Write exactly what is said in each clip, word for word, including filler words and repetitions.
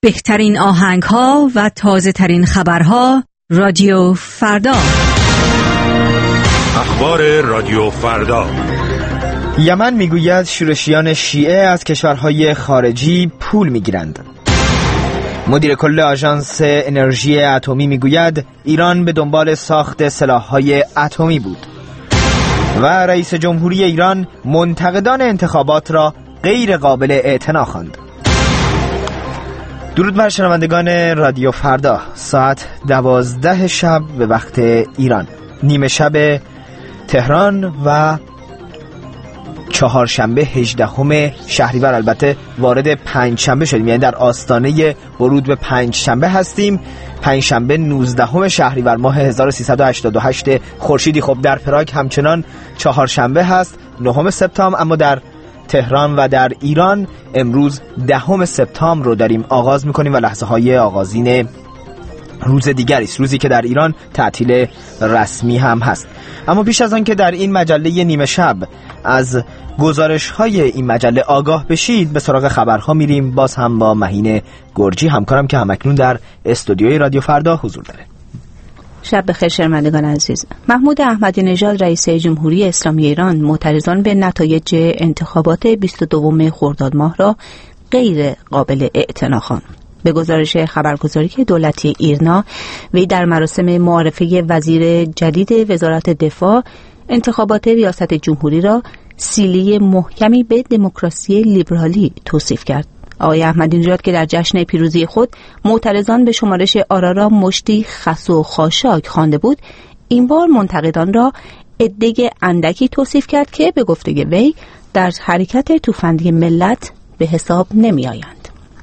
بهترین آهنگ‌ها و تازه‌ترین خبرها رادیو فردا. اخبار رادیو فردا. یمن میگوید شورشیان شیعه از کشورهای خارجی پول میگیرند. مدیر کل آژانس انرژی اتمی میگوید ایران به دنبال ساخت سلاح‌های اتمی بود. و رئیس جمهوری ایران منتقدان انتخابات را غیر قابل اعتنا خواند. درود بر شنوندگان رادیو فردا. ساعت دوازده شب به وقت ایران، نیمه شب تهران و چهارشنبه هجدهم شهریور، البته وارد پنج شنبه شدیم، یعنی در آستانه ورود به پنج شنبه هستیم. پنج شنبه نوزدهم شهریور ماه هزار و سیصد و هشتاد و هشت خورشیدی. خب در پراگ همچنان چهارشنبه هست، نهم سپتامبر، اما در تهران و در ایران امروز دهم سپتامبر رو داریم آغاز میکنیم و لحظه های آغازین روز دیگری است، روزی که در ایران تعطیل رسمی هم هست. اما پیش از آن که در این مجله نیمه شب از گزارش های این مجله آگاه بشید، به سراغ خبرها میریم، باز هم با مهین گرجی همکارم که همکنون در استودیوی رادیو فردا حضور داره. شب بخیر شنوندگان عزیز. محمود احمدی نژاد رئیس جمهوری اسلامی ایران معترضان به نتایج انتخابات بیست و دوم خرداد ماه را غیر قابل اعتنا خواند. به گزارش خبرگزاری دولتی ایرنا، وی در مراسم معرفه وزیر جدید وزارت دفاع انتخابات ریاست جمهوری را سیلی محکمی به دموکراسی لیبرالی توصیف کرد. آقای احمدی نژاد که در جشن پیروزی خود معترضان به شمارش آرا را مشتی خس و خاشاک خوانده بود، این بار منتقدان را عده اندکی توصیف کرد که به گفته وی در حرکت توفندی ملت به حساب نمی آیند.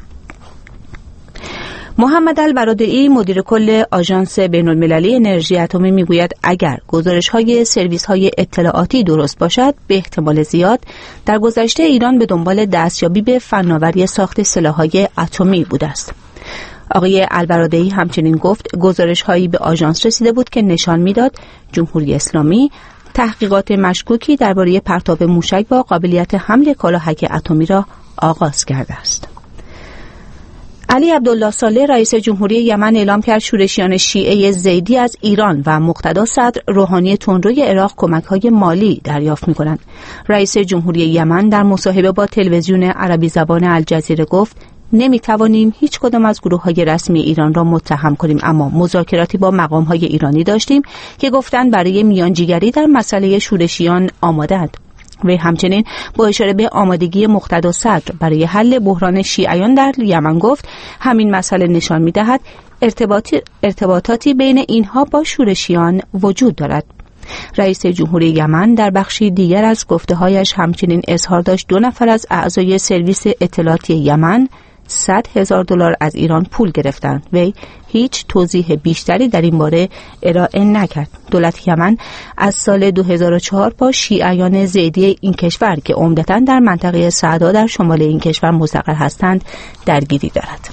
محمد البرادعی مدیر کل آژانس بین‌المللی انرژی اتمی میگوید اگر گزارش‌های سرویس‌های اطلاعاتی درست باشد، به احتمال زیاد در گذشته ایران به دنبال دستیابی به فناوری ساخت سلاح‌های اتمی بوده است. آقای البرادعی همچنین گفت گزارش‌هایی به آژانس رسیده بود که نشان می‌داد جمهوری اسلامی تحقیقات مشکوکی درباره پرتاب موشک با قابلیت حمل کالاهک اتمی را آغاز کرده است. علی عبدالله صالح رئیس جمهوری یمن اعلام کرد شورشیان شیعه زیدی از ایران و مقتدا صدر روحانی تندروی عراق کمک‌های مالی دریافت می‌کنند. رئیس جمهوری یمن در مصاحبه با تلویزیون عربی زبان الجزیره گفت نمی‌توانیم هیچ کدام از گروه‌های رسمی ایران را متهم کنیم، اما مذاکراتی با مقام‌های ایرانی داشتیم که گفتند برای میانجیگری در مسئله شورشیان آماده‌اند. و همچنین با اشاره به آمادگی مقتدا صدر برای حل بحران شیعیان در یمن گفت همین مسئله نشان می‌دهد ارتباطی ارتباطاتی بین اینها با شورشیان وجود دارد. رئیس جمهوری یمن در بخشی دیگر از گفته‌هایش همچنین اظهار داشت دو نفر از اعضای سرویس اطلاعاتی یمن صد هزار دلار از ایران پول گرفتند. وی هیچ توضیح بیشتری در این باره ارائه نکرد. دولت یمن از سال دو هزار و چهار با شیعیان زیدی این کشور که عمدتاً در منطقه سعدا در شمال این کشور مستقر هستند درگیری دارد.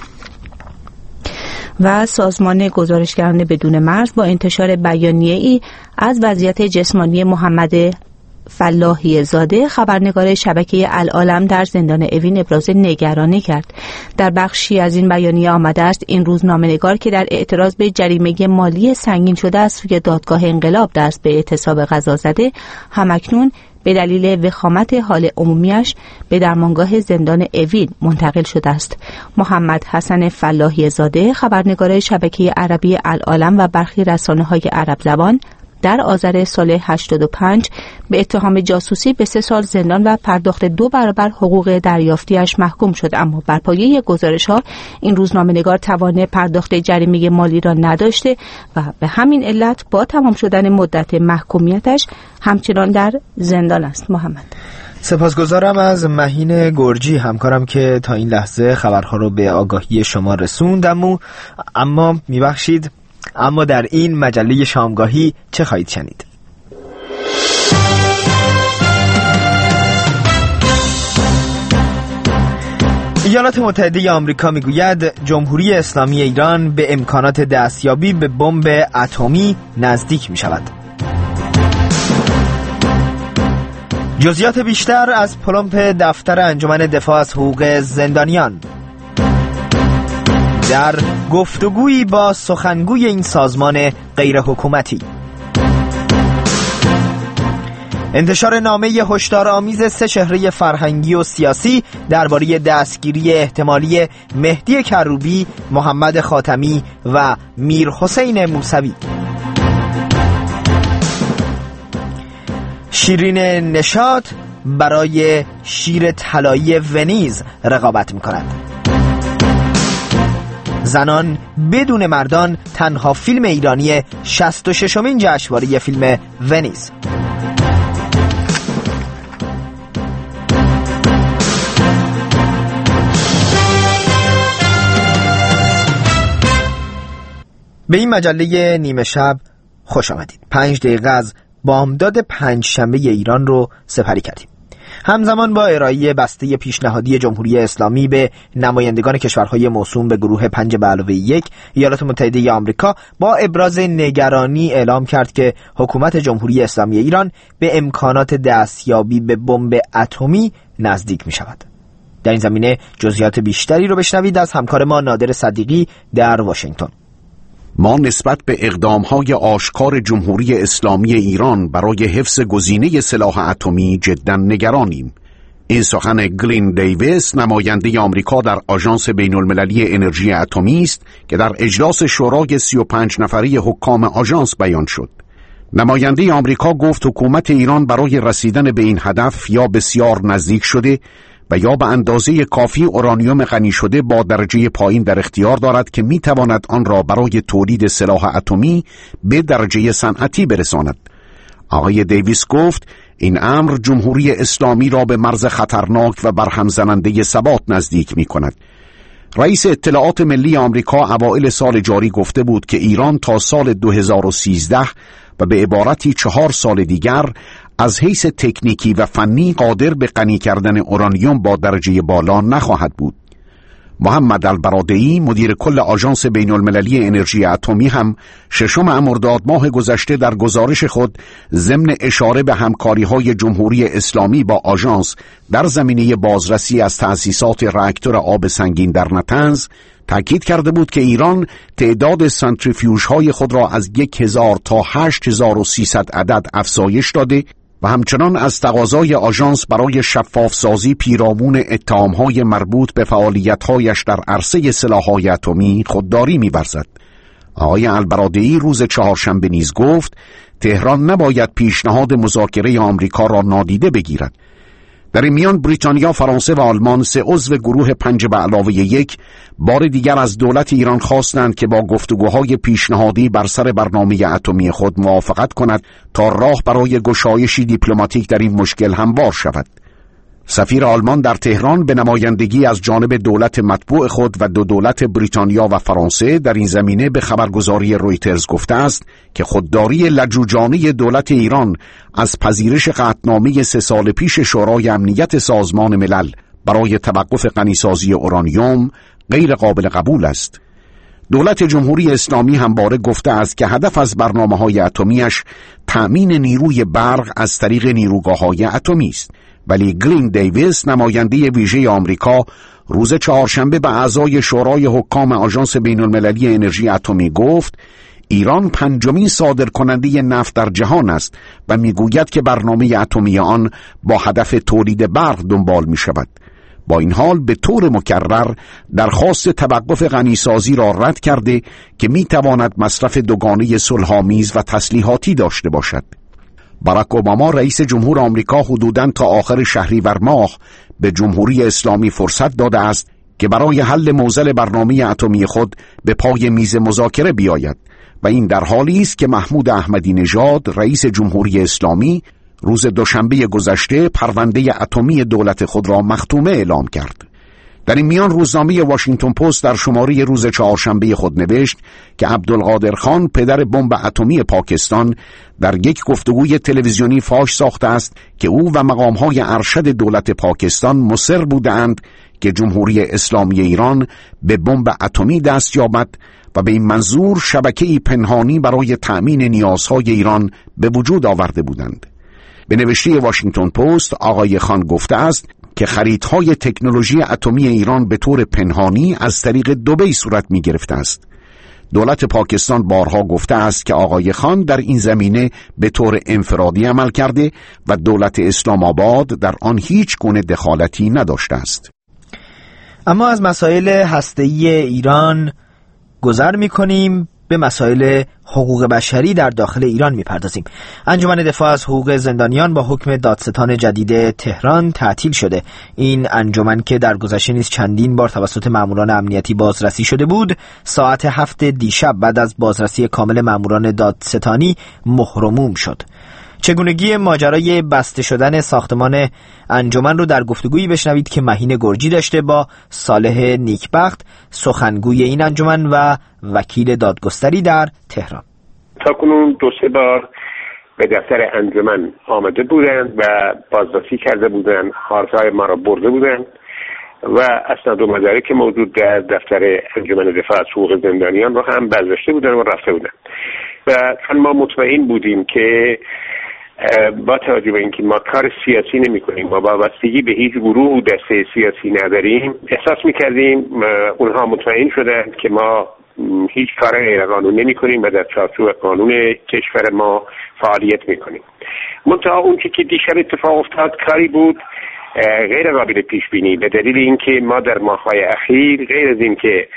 و سازمان گزارشگران بدون مرز با انتشار بیانیه‌ای از وضعیت جسمانی محمد فلاحی زاده خبرنگار شبکه العالم در زندان اوین ابراز نگرانی کرد. در بخشی از این بیانیه آمده است این روزنامه‌نگار که در اعتراض به جریمه مالی سنگین شده از سوی دادگاه انقلاب دست به اعتصاب قضا زده، همکنون به دلیل وخامت حال عمومیش به درمانگاه زندان اوین منتقل شده است. محمد حسن فلاحی زاده خبرنگار شبکه عربی العالم و برخی رسانه‌های عرب زبان در آذر سال هشتاد و پنج به اتهام جاسوسی به سه سال زندان و پرداخت دو برابر حقوق دریافتیش محکوم شد، اما بر پایه گزارش‌ها این روزنامه‌نگار توان پرداخت جریمه مالی را نداشته و به همین علت با تمام شدن مدت محکومیتش همچنان در زندان است. محمد سپاسگزارم از مهین گرجی همکارم که تا این لحظه خبرها رو به آگاهی شما رسوندم. اما میبخشید اما در این مجله شامگاهی چه خواهید شنید؟ ایالات متحده آمریکا میگوید جمهوری اسلامی ایران به امکانات دستیابی به بمب اتمی نزدیک می شود. جزئیات بیشتر از پلمپ دفتر انجمن دفاع از حقوق زندانیان. در گفتگویی با سخنگوی این سازمان غیر حکومتی. انتشار نامه هشدارآمیز سه چهره فرهنگی و سیاسی درباره دستگیری احتمالی مهدی کروبی، محمد خاتمی و میر حسین موسوی. شیرین نشاط برای شیر طلایی ونیز رقابت می‌کند. زنان بدون مردان تنها فیلم ایرانی شصت و ششمین جشنواره فیلم ونیز. به این مجله نیمه شب خوش آمدید. پنج دقیقه از بامداد پنج شنبه ایران رو سپری کردیم. همزمان با ارائه بسته پیشنهادی جمهوری اسلامی به نمایندگان کشورهای موسوم به گروه پنج به علاوه یک، ایالات متحده آمریکا با ابراز نگرانی اعلام کرد که حکومت جمهوری اسلامی ایران به امکانات دستیابی به بمب اتمی نزدیک می شود. در این زمینه جزئیات بیشتری رو بشنوید از همکار ما نادر صدیقی در واشنگتن. ما نسبت به اقدام‌های آشکار جمهوری اسلامی ایران برای حفظ گزینه سلاح اتمی جداً نگرانیم. این سخن گلین دیویس، نماینده آمریکا در آژانس بین‌المللی انرژی اتمی است که در اجلاس شورای سی و پنج نفره حکام آژانس بیان شد. نماینده آمریکا گفت حکومت ایران برای رسیدن به این هدف یا بسیار نزدیک شده و یا به اندازه کافی اورانیوم غنی شده با درجه پایین در اختیار دارد که می تواند آن را برای تولید سلاح اتمی به درجه صنعتی برساند. آقای دیویس گفت این امر جمهوری اسلامی را به مرز خطرناک و برهم زننده ثبات نزدیک می کند. رئیس اطلاعات ملی آمریکا اوایل سال جاری گفته بود که ایران تا سال دو هزار و سیزده و به عبارتی چهار سال دیگر از حیث تکنیکی و فنی قادر به غنی کردن اورانیوم با درجه بالا نخواهد بود. محمد البرادعی، مدیر کل آژانس بین‌المللی انرژی اتمی، هم ششم مرداد ماه گذشته در گزارش خود ضمن اشاره به همکاری‌های جمهوری اسلامی با آژانس در زمینه بازرسی از تأسیسات راکتور آب سنگین در نتنز تأکید کرده بود که ایران تعداد سانتریفیوژهای خود را از یک هزار تا هشت هزار و سیصد عدد افزایش داده و همچنان از تقاضای آژانس برای شفافسازی پیرامون اتهام‌های مربوط به فعالیت‌هایش در عرصه سلاح‌های اتمی خودداری می‌ورزد. آقای البرادعی روز چهارشنبه نیز گفت تهران نباید پیشنهاد مذاکره آمریکا را نادیده بگیرد. در این میان بریتانیا، فرانسه و آلمان، سه عضو گروه پنج به علاوه یک، بار دیگر از دولت ایران خواستند که با گفتگوهای پیشنهادی بر سر برنامه اتمی خود موافقت کند تا راه برای گشایشی دیپلماتیک در این مشکل هموار شود. سفیر آلمان در تهران به نمایندگی از جانب دولت مطبوع خود و دو دولت بریتانیا و فرانسه در این زمینه به خبرگزاری رویترز گفته است که خودداری لجوجانه دولت ایران از پذیرش قطعنامه سه سال پیش شورای امنیت سازمان ملل برای توقف غنیسازی اورانیوم غیر قابل قبول است. دولت جمهوری اسلامی همواره گفته است که هدف از برنامه‌های اتمیش تأمین نیروی برق از طریق نیروگاه‌های اتمی است. ولی گلین دیویس، نماینده ویژه آمریکا، روز چهارشنبه به اعضای شورای حکام آژانس بین‌المللی انرژی اتمی گفت ایران پنجمین صادرکننده نفت در جهان است و میگوید که برنامه اتمی آن با هدف تولید برق دنبال می شود. با این حال به طور مکرر درخواست توقف غنیسازی را رد کرده که می تواند مصرف دوگانه صلح‌آمیز و تسلیحاتی داشته باشد. باراک اوباما، رئیس جمهور آمریکا، حدوداً تا آخر شهریور ماه به جمهوری اسلامی فرصت داده است که برای حل معضل برنامه اتمی خود به پای میز مذاکره بیاید و این در حالی است که محمود احمدی نژاد، رئیس جمهوری اسلامی، روز دوشنبه گذشته پرونده اتمی دولت خود را مختومه اعلام کرد. در این میان روزنامه واشنگتن پست در شماره روز چهارشنبه خود نوشت که عبدالقادر خان، پدر بمب اتمی پاکستان، در یک گفتگوی تلویزیونی فاش ساخته است که او و مقام‌های ارشد دولت پاکستان مصر بودند که جمهوری اسلامی ایران به بمب اتمی دست یابد و به این منظور شبکه‌ای پنهانی برای تأمین نیازهای ایران به وجود آورده بودند. به نوشته واشنگتن پست، آقای خان گفته است که خریدهای تکنولوژی اتمی ایران به طور پنهانی از طریق دبی صورت می گرفته است. دولت پاکستان بارها گفته است که آقای خان در این زمینه به طور انفرادی عمل کرده و دولت اسلام آباد در آن هیچ گونه دخالتی نداشته است. اما از مسائل هسته‌ای ایران گذر می‌کنیم، به مسائل حقوق بشری در داخل ایران می‌پردازیم. انجمن دفاع از حقوق زندانیان با حکم دادستان جدید تهران تعطیل شده. این انجمن که در گذشته نیز چندین بار توسط ماموران امنیتی بازرسی شده بود، ساعت هفت دیشب بعد از بازرسی کامل ماموران دادستانی مهرموم شد. چگونگی ماجرای بسته شدن ساختمان انجمن رو در گفتگویی بشنوید که مهین گرجی داشته با صالح نیکبخت، سخنگوی این انجمن و وکیل دادگستری در تهران. تاکنون دو سه بار به دفتر انجمن آمده بودند و بازرسی کرده بودند، حرفهای ما را برده بودند و اسناد و مدارک موجود در دفتر انجمن دفاع از حقوق زندانیان رو هم برداشته بودند و رفته بودند. و چون ما مطمئن بودیم که با توجه به اینکه ما کار سیاسی نمی کنیم، ما وابستگی به هیچ گروه دسته سیاسی نداریم، احساس می کردیم اونها مطمئن شدند که ما هیچ کار غیرقانونی نمی کنیم و در چارچوب قانون کشور ما فعالیت می کنیم. منتها اون که دیشب اتفاق افتاد کاری بود غیر قابل پیش بینی، به دلیل اینکه ما در ماه‌های اخیر غیر از اینکه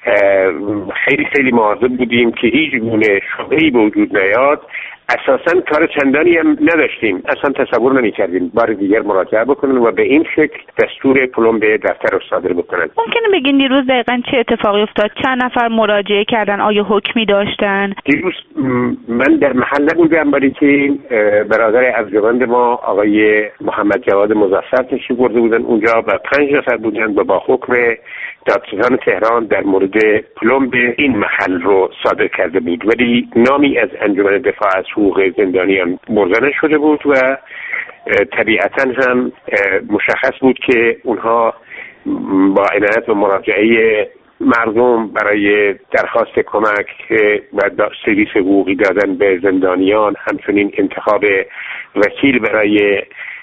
خیلی خیلی مواظب بودیم که هیچ گونه شبهه‌ای به وجود نیاد، اساساً کار چندانی هم نداشتیم، اصلا تصور نمی‌کردیم بار دیگر مراجعه بکنن و به این شکل دستور پلمب دفتر رو صادر بکنن. ممکنه بگین دیروز دقیقاً چه اتفاقی افتاد؟ چند نفر مراجعه کردن؟ آیا حکمی داشتن؟ دیروز من در محل نبودم، ولی که برادر ارجمند ما آقای محمد جواد مظفر تشریف برده بودن اونجا و پنج نفر بودن و با حکم دادستان تهران در مورد پلمب این محل رو صادر کرده بود، ولی نامی از انجمن دفاع از حقوق زندانیان برده نشده بود و طبیعتاً هم مشخص بود که اونها با عنایت و مراجعه مردم برای درخواست کمک و سرویس حقوقی دادن به زندانیان، همچنین انتخاب وکیل برای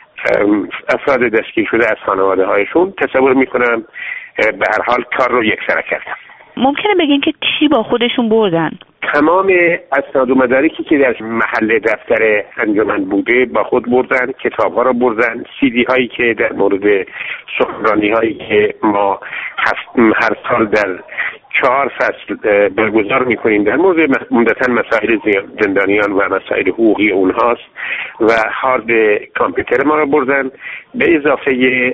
افراد دستگیر شده از خانواده هایشون، تصور میکنم به هر حال کار رو یکسره کردم. ممکنه بگین که چی با خودشون بردن؟ تمام اسناد و مدارکی که در محل دفتر انجمن بوده با خود بردن، کتاب ها رو بردن، سی دی هایی که در مورد سخنرانی هایی که ما هر سال در چهار فصل برگزار میکنیم در مورد عمدتاً مسائل زندانیان و مسائل حقوقی اونهاست و هارد کامپیوتر ما رو بردن، به اضافه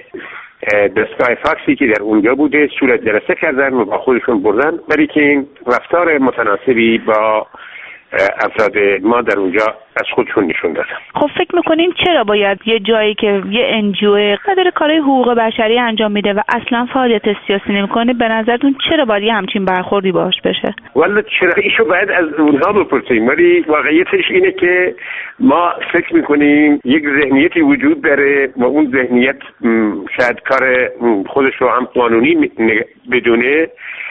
دستگاه فاکسی که در اونجا بوده صورت جلسه کردن و با خودشون بردن، برای که این رفتار متناسبی با افراد ما در اونجا از خودشون نشون دادن. خب فکر میکنین چرا باید یه جایی که یه انجیو قدر کارهای حقوق بشری انجام میده و اصلا فعالیت سیاسی نمیکنه، به نظرتون چرا باید یه همچین برخوردی باهاش بشه؟ والا چرا ایشو باید از اونها بپرسیم، ولی واقعیتش اینه که ما فکر میکنیم یک ذهنیتی وجود داره و اون ذهنیت شاید کار خودش رو هم قانونی بدونه،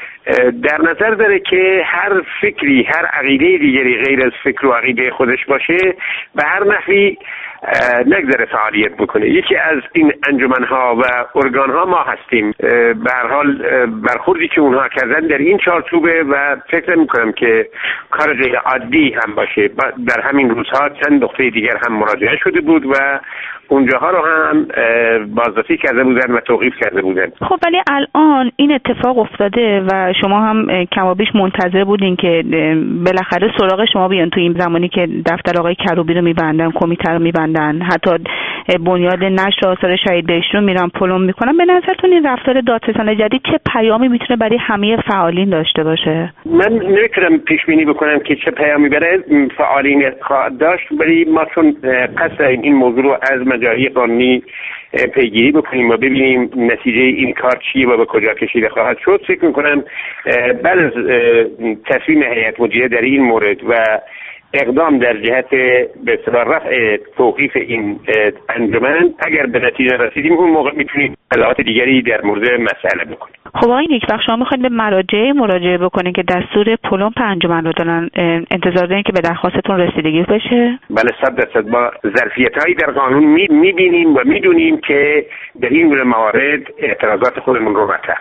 در نظر داره که هر فکری، هر عقیده دیگری غیر از فکر و عقیده خودش باشه به هر نحوی نگذره فعالیت بکنه. یکی از این انجمنها و ارگانها ما هستیم. به هر حال برخوردی که اونها کردن در این چارچوبه و فکر نمی‌کنم که کار غیر عادی هم باشه. در همین روزها چند نقطه دیگر هم مراجعه شده بود و اونجاها رو هم بازرسی کرده بودن و توقیف کرده بودن. خب ولی الان این اتفاق افتاده و شما هم کمابیش منتظر بودین که بالاخره سراغ شما بیان تو این زمانی که دفتر آقای کروبی رو میبندن، کمیته رو میبندن، حتی بنیاد نشر آثار شهید بهشتی رو میرن پلم میکنن. به نظرتون این رفتار دادستان جدید چه پیامی میتونه برای همه فعالین داشته باشه؟ من نمیتونم پیش بینی بکنم که چه پیامی برای فعالین خواهد داشت، ولی ما چون قصد این موضوع رو از مجاری قانونی پیگیری بکنیم و ببینیم نتیجه این کار چیه و به کجا کشیده خواهد شد، فکر میکنم بعد از تصمیم هیئت مدیره در این مورد و اقدام در جهت به اصطلاح رفع توقیف این انجمن اگر به نتیجه رسیدیم اون موقع میتونیم اطلاعات دیگری در مورد مسئله بکنیم. خب آقای نیکبخت، شما میخواید به مراجع مراجعه بکنید که دستور پلمپ انجمن رو دارن، انتظار دارین که به درخواستتون رسیدگی بشه؟ بله صد درصد. ما ظرفیت‌هایی در قانون می‌بینیم و می‌دونیم که در این گونه موارد اعتراضات خودمون رو مطرح.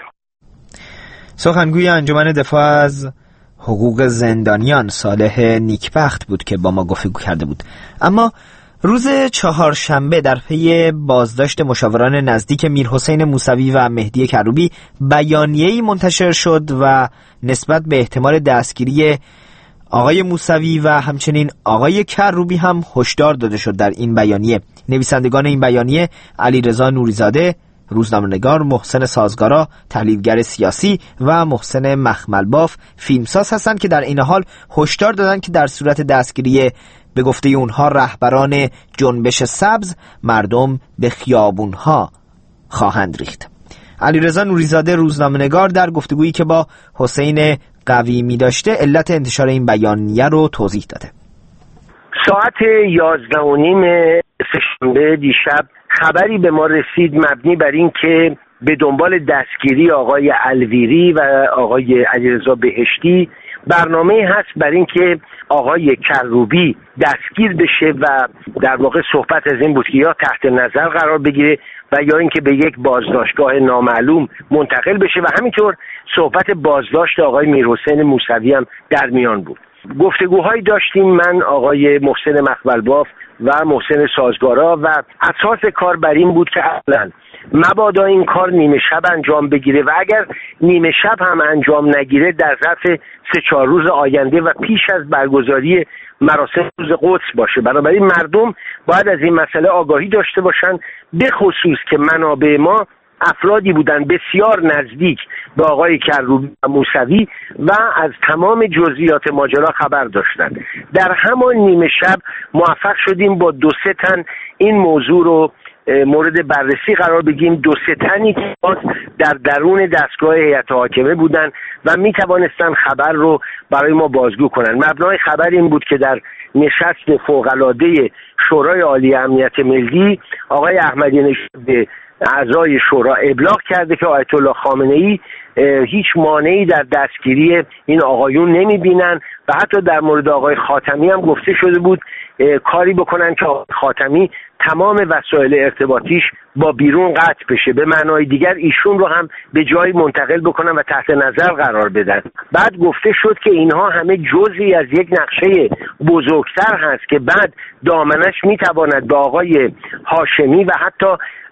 سخنگوی انجمن دفاع از حقوق زندانیان صالح نیکبخت بود که با ما گفتگو کرده بود. اما روز چهارشنبه در پی بازداشت مشاوران نزدیک میرحسین موسوی و مهدی کروبی بیانیه‌ای منتشر شد و نسبت به احتمال دستگیری آقای موسوی و همچنین آقای کروبی هم هشدار داده شد. در این بیانیه نویسندگان این بیانیه علیرضا نوریزاده، روزنامه‌نگار محسن سازگارا، تحلیلگر سیاسی و محسن مخملباف فیلمساز هستند که در این حال هشدار دادند که در صورت دستگیری به گفته اونها رهبران جنبش سبز مردم به خیابونها خواهند ریخت. علیرضا نوریزاده روزنامه‌نگار در گفتگویی که با حسین قویمی داشته علت انتشار این بیانیه رو توضیح داده. ساعت یازده و نیم سه‌شنبه دیشب خبری به ما رسید مبنی بر این که به دنبال دستگیری آقای الویری و آقای علیرضا بهشتی برنامه هست بر این که آقای کروبی دستگیر بشه و در واقع صحبت از این بود که یا تحت نظر قرار بگیره و یا اینکه به یک بازداشتگاه نامعلوم منتقل بشه و همینطور صحبت بازداشت آقای میرحسین موسوی هم در میان بود. گفتگوهایی داشتیم من، آقای محسن مخملباف و محسن سازگارا و اساس کار بر این بود که اصلا مبادا این کار نیمه شب انجام بگیره و اگر نیمه شب هم انجام نگیره در ظرف سه چهار روز آینده و پیش از برگزاری مراسم روز قدس باشه. بنابراین مردم باید از این مسئله آگاهی داشته باشن، به خصوص که منابع ما افرادی بودن بسیار نزدیک به آقای کروبی و موسوی و از تمام جزئیات ماجرا خبر داشتن. در همان نیمه شب موفق شدیم با دو سه تن این موضوع رو مورد بررسی قرار بگیم. دو سه تنی که در درون دستگاه هیئت حاکمه بودن و می توانستن خبر رو برای ما بازگو کنن. مبنای خبر این بود که در نشست فوق‌العاده شورای عالی امنیت ملی آقای احمدی نژاد اعضای شورا ابلاغ کرده که آیت الله خامنه‌ای هیچ مانعی در دستگیری این آقایون نمی‌بینن و حتی در مورد آقای خاتمی هم گفته شده بود کاری بکنن که آقای خاتمی تمام وسایل ارتباطیش با بیرون قطع بشه، به معنای دیگر ایشون رو هم به جایی منتقل بکنن و تحت نظر قرار بدن. بعد گفته شد که اینها همه جزئی از یک نقشه بزرگتر هست که بعد دامنش میتواند به آقای هاشمی و حتی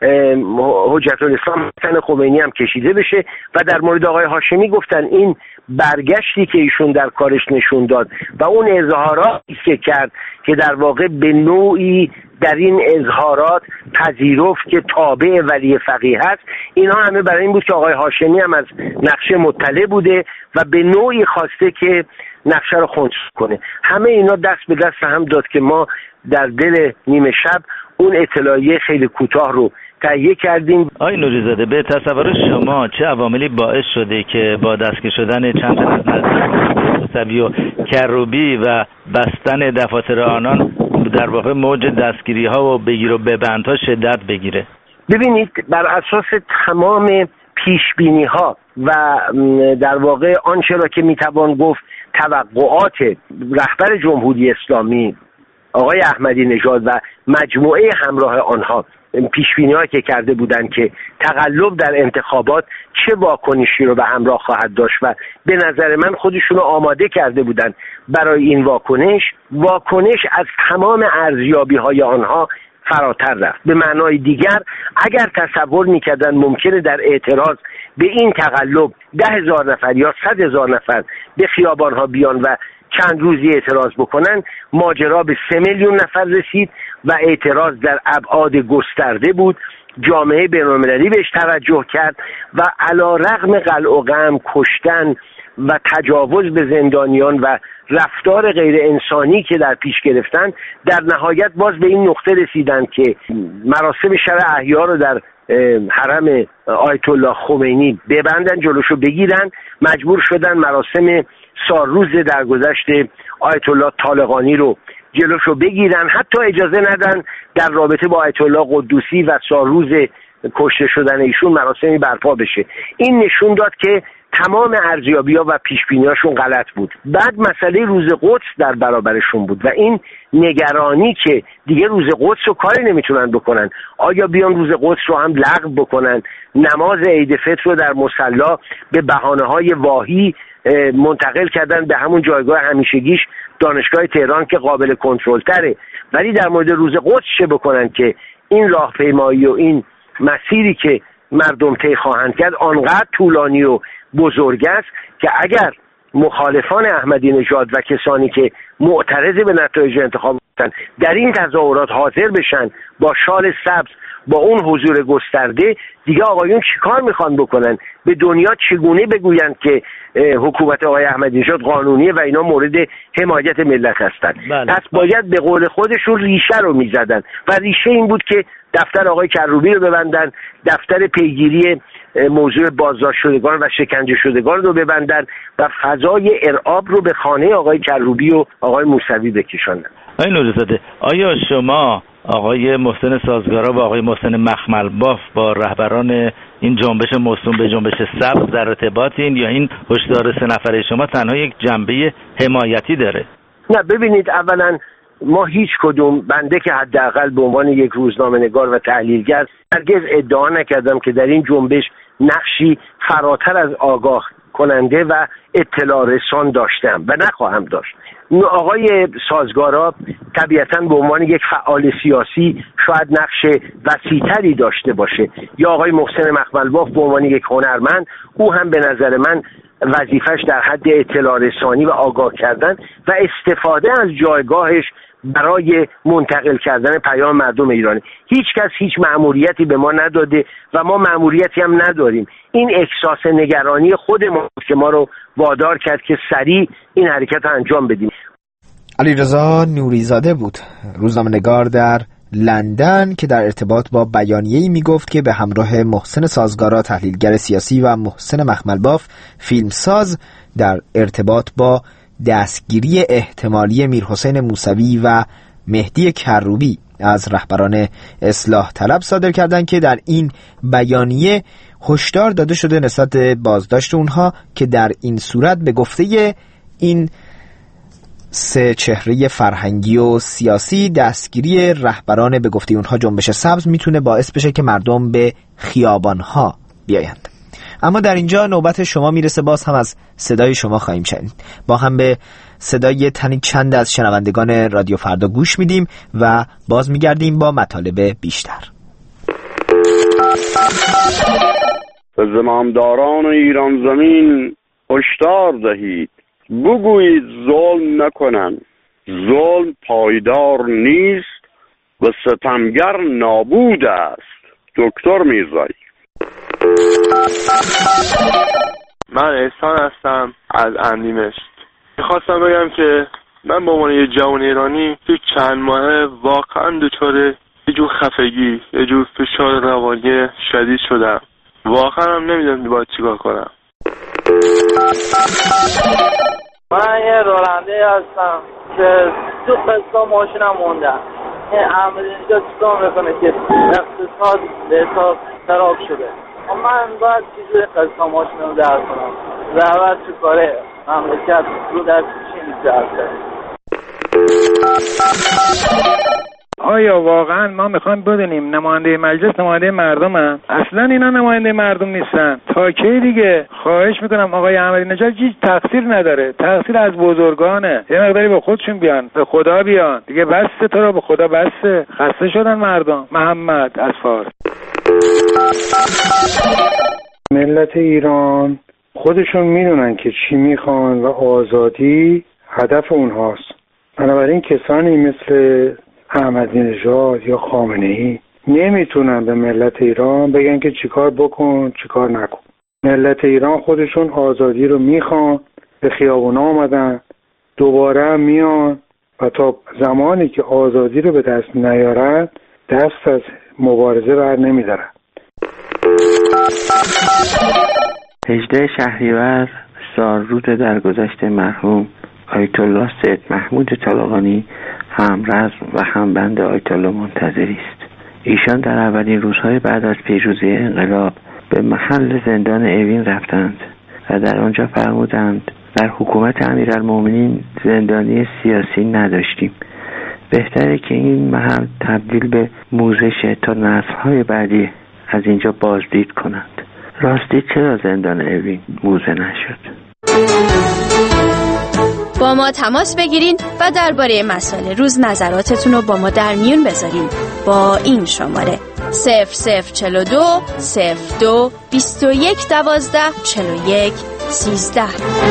حجت الاسلام حسن خمینی هم کشیده بشه و در مورد آقای هاشمی گفتن این برگشتی که ایشون در کارش نشون داد و اون اظهاراتی که کرد که در واقع به نوعی در این اظهارات پذیرفت که تابع ولی فقیه هست، اینها همه برای این بود که آقای هاشمی هم از نقشه مطلع بوده و به نوعی خواسته که نقشه رو خنثی کنه. همه اینا دست به دست هم داد که ما در دل نیمه شب اون اطلاعیه خیلی کوتاه رو تهیه کردیم. آقای نوریزاده، به تصور شما چه عواملی باعث شده که با دستگیر شدن چند تا از موسوی و کروبی و بستن دفاتر آنان در واقع موج دستگیری ها و بگیر و ببند ها شدت بگیره؟ ببینید، بر اساس تمام پیش بینی ها و در واقع آنچه را که میتوان گفت توقعات رهبر جمهوری اسلامی آقای احمدی نژاد و مجموعه همراه آنها، پیشبینی‌هایی که کرده بودند که تقلب در انتخابات چه واکنشی رو به همراه خواهد داشت و به نظر من خودشون رو آماده کرده بودند برای این واکنش. واکنش از تمام ارزیابی‌های آنها فراتر رفت. به معنای دیگر اگر تصور می‌کردن ممکنه در اعتراض به این تقلب ده هزار نفر یا صد هزار نفر به خیابان‌ها بیان و چند روزی اعتراض بکنن، ماجرا به سه میلیون نفر رسید و اعتراض در ابعاد گسترده بود. جامعه بین‌المللی بهش توجه کرد و علی‌رغم قلع و قم، کشتن و تجاوز به زندانیان و رفتار غیر انسانی که در پیش گرفتن، در نهایت باز به این نقطه رسیدند که مراسم شرع احیا رو در حرم آیت الله خمینی ببندن، جلوشو بگیرن. مجبور شدن مراسم سالروز درگذشت آیت الله طالقانی رو جلوشو بگیرن، حتی اجازه ندن در رابطه با آیت الله قدوسی و سالروز کشته شدن ایشون مراسمی برپا بشه. این نشون داد که تمام ارزیابی‌ها و پیش‌بینی‌هاشون غلط بود. بعد مسئله روز قدس در برابرشون بود و این نگرانی که دیگه روز قدس رو کاری نمیتونن بکنن. آیا بیان روز قدس رو هم لغو بکنن، نماز عید فطر رو در مصلی به بهانه‌های واهی منتقل کردن به همون جایگاه همیشگیش دانشگاه تهران که قابل کنترل تره، ولی در مورد روز قدس چه بکنن که این راهپیمایی و این مسیری که مردم طی خواهند کرد آنقدر طولانی و بزرگ است که اگر مخالفان احمدی نژاد و کسانی که معترض به نتایج انتخاب هستند در این تظاهرات حاضر بشن با شال سبز با اون حضور گسترده، دیگه آقایون چیکار میخوان بکنن؟ به دنیا چگونه بگویند که حکومت آقای احمدی نژاد قانونیه و اینا مورد حمایت ملت هستند؟ بله. پس باید به قول خودشون ریشه رو میزدن و ریشه این بود که دفتر آقای کروبی رو ببندن، دفتر پیگیری موضوع بازداشت شدگان و شکنجه شدگان رو ببندن و فضای ارعاب رو به خانه آقای کروبی و آقای موسوی بکشانن. آقای نوری‌زاده، آیا شما آقای محسن سازگارا و آقای محسن مخملباف با رهبران این جنبش موسوم به جنبش سبز در ارتباطین یا این هشدار سه نفره شما تنها یک جنبه حمایتی داره؟ نه، ببینید، اولا ما هیچ کدوم، بنده که حداقل به عنوان یک روزنامه‌نگار و تحلیلگر هرگز ادعا نکردم که در این جنبش نقشی فراتر از آگاه کننده و اطلاع رسان داشتم و نخواهم داشت. آقای سازگارا طبیعتاً به عنوان یک فعال سیاسی شاید نقش وسیع‌تری داشته باشه، یا آقای محسن مخملباف به عنوان یک هنرمند، او هم به نظر من وظیفش در حد اطلاع رسانی و آگاه کردن و استفاده از جایگاهش برای منتقل کردن پیام مردم ایرانی. هیچ کس هیچ مأموریتی به ما نداده و ما مأموریتی هم نداریم. این احساس نگرانی خود ما که ما رو وادار کرد که سریع این حرکت رو انجام بدیم. علیرضا نوری‌زاده بود، روزنامه‌نگار در لندن، که در ارتباط با بیانیه‌ای میگفت که به همراه محسن سازگارا تحلیلگر سیاسی و محسن مخملباف فیلمساز در ارتباط با دستگیری احتمالی میرحسین موسوی و مهدی کروبی از رهبران اصلاح طلب صادر کردند که در این بیانیه هشدار داده شده نسبت به بازداشت اونها که در این صورت به گفته این سه چهره فرهنگی و سیاسی دستگیری رهبران به گفته اونها جنبش سبز میتونه باعث بشه که مردم به خیابانها بیایند. اما در اینجا نوبت شما میرسه، باز هم از صدای شما خواهیم شنید. با هم به صدای تنی چند از شنوندگان رادیو فردا گوش میدیم و باز میگردیم با مطالب بیشتر. به زمامداران ایران زمین هشدار دهید، بگویید ظلم نکنن، ظلم پایدار نیست و ستمگر نابود است. دکتر میرزایی. من احسان هستم از اندیمشت. میخواستم بگم که من به عنوان یه جوان ایرانی توی چند ماه واقعا دچار یه جور خفگی، یه جور فشار روانی شدید شدم. واقعا هم نمیدونم باید چیکار کنم. من یه راننده هستم که تو قصه ماشینم موندم. این احمدی نژاد چیکار میکنه که اقتصاد به حساب خراب شده؟ من باید چیزی قصه ماشینم در کنم. ضرورت چه کاره مملکت رو دست چی میگذارده؟ آیا واقعا ما میخوایم بدونیم نماینده مجلس نماینده مردم هم؟ اصلا اینا نماینده مردم نیستن. تا کی دیگه؟ خواهش میکنم آقای احمدی نژاد هیچ تقصیر نداره، تقصیر از بزرگانه. یه مقداری به خودشون بیان، به خدا بیان دیگه. بسته تو رو به خدا بسته. خسته شدن مردم. محمد از فارس. ملت ایران خودشون میدونن که چی میخوان و آزادی هدف اونهاست. بنابراین کسانی مثل احمدی نژاد یا خامنه‌ای نمیتونن به ملت ایران بگن که چیکار بکن چیکار نکن. ملت ایران خودشون آزادی رو میخوان، به خیابونا آمدن، دوباره میان و تا زمانی که آزادی رو به دست نیارن دست از مبارزه بر نمیدارن. هجدهم شهریور سالروز درگذشت مرحوم آیت الله سید محمود طالقانی هم رزم و هم بند آیت الله منتظری است. ایشان در اولین روزهای بعد از پیروزی انقلاب به محل زندان اوین رفتند و در آنجا فرمودند در حکومت امیرالمومنین زندانی سیاسی نداشتیم. بهتره که این محل تبدیل به موزه شه تا نسل‌های بعدی از اینجا بازدید کنند. راستی چرا زندان اوین موزه نشد؟ با ما تماس بگیرین و درباره مسائل روز نظراتتون رو با ما در میون بذارین با این شماره صفر صفر چهل و دو صفر دو بیست و یک دوازده چهل و یک سیزده.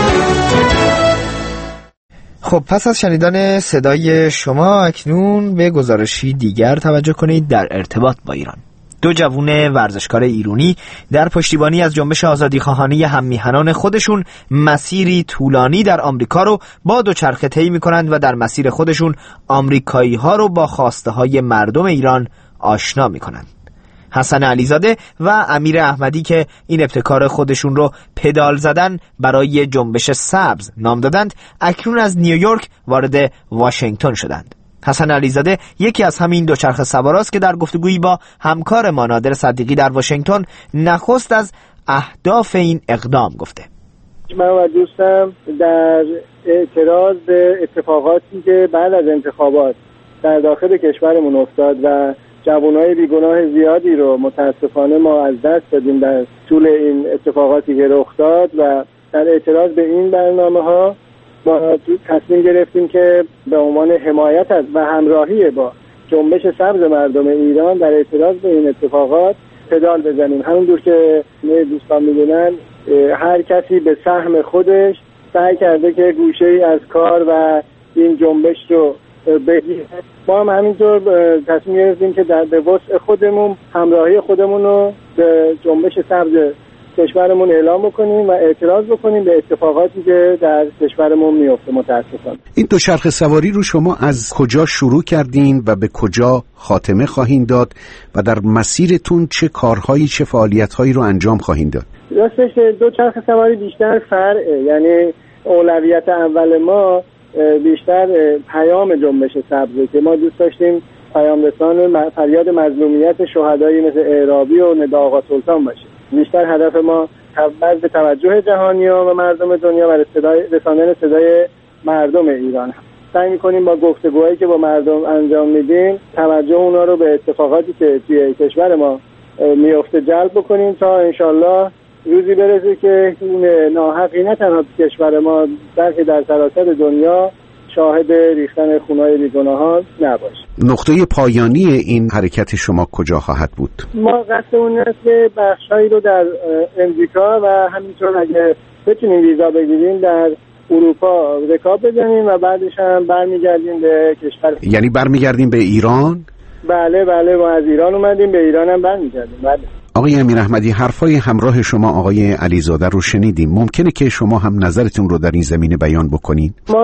خب پس از شنیدن صدای شما اکنون به گزارشی دیگر توجه کنید در ارتباط با ایران. دو جوون ورزشکار ایرانی در پشتیبانی از جنبش آزادیخواهانه هممیهنان خودشون مسیری طولانی در آمریکا رو با دوچرخه طی می‌کنند و در مسیر خودشون آمریکایی‌ها رو با خواسته های مردم ایران آشنا می‌کنند. حسن علیزاده و امیر احمدی که این ابتکار خودشون رو پدال زدن برای جنبش سبز نام دادند، اکنون از نیویورک وارد واشنگتن شدند. حسن علیزاده یکی از همین دوچرخه سواراست که در گفتگویی با همکار ما نادر صدیقی در واشنگتن نخست از اهداف این اقدام گفته. من و دوستم در اعتراض به اتفاقاتی که بعد از انتخابات در داخل کشورمون افتاد و جوانای بیگناه زیادی رو متاسفانه ما از دست دادیم در طول این اتفاقاتی که رخ داد و در اعتراض به این برنامه‌ها ما تصمیم گرفتیم که به عنوان حمایت از و همراهی با جنبش سبز مردم ایران در اعتراض به این اتفاقات پدال بزنیم. همونطور که دوستان می‌دونن هر کسی به سهم خودش سعی کرده که گوشه‌ای از کار و این جنبش رو بگیره. ما هم همینطور تصمیم گرفتیم که در به وسع خودمون همراهی خودمون رو به جنبش سبز کشورمون اعلام بکنیم و اعتراض بکنیم به اتفاقاتی که در کشورمون میفته. متاسفانه این دوچرخه سواری رو شما از کجا شروع کردین و به کجا خاتمه خواهید داد و در مسیرتون چه کارهایی چه فعالیت‌هایی رو انجام خواهید داد؟ راستش دوچرخه سواری بیشتر فرعه، یعنی اولویت اول ما بیشتر پیام جنبش سبزه که ما دوست داشتیم پیام رسان فریاد مظلومیت شهدایی مثل اعرابی و ندا آقا سلطان باشه. بیشتر هدف ما به توجه جهانیان و مردم دنیا و رساندن صدای مردم ایران. سعی می‌کنیم با گفتگوهایی که با مردم انجام میدیم توجه اونا رو به اتفاقاتی که توی کشور ما میفته جلب بکنیم تا انشالله روزی برسه که این ناحقی نه تنها کشور ما بلکه در سراسر دنیا شاهد ریختن خونهای بیگناهان نباشه. نقطه پایانی این حرکت شما کجا خواهد بود؟ ما قصدمون است که بخشایی رو در امریکا و همینطور اگه بتونیم ویزا بگیریم در اروپا رکاب بزنیم و بعدش هم برمیگردیم به کشور. یعنی برمیگردیم به ایران؟ بله بله ما از ایران اومدیم به ایران هم برمیگردیم. بله. آقای امیر احمدی، حرفای همراه شما آقای علیزاده رو شنیدیم. ممکنه که شما هم نظرتون رو در این زمینه بیان بکنید؟ ما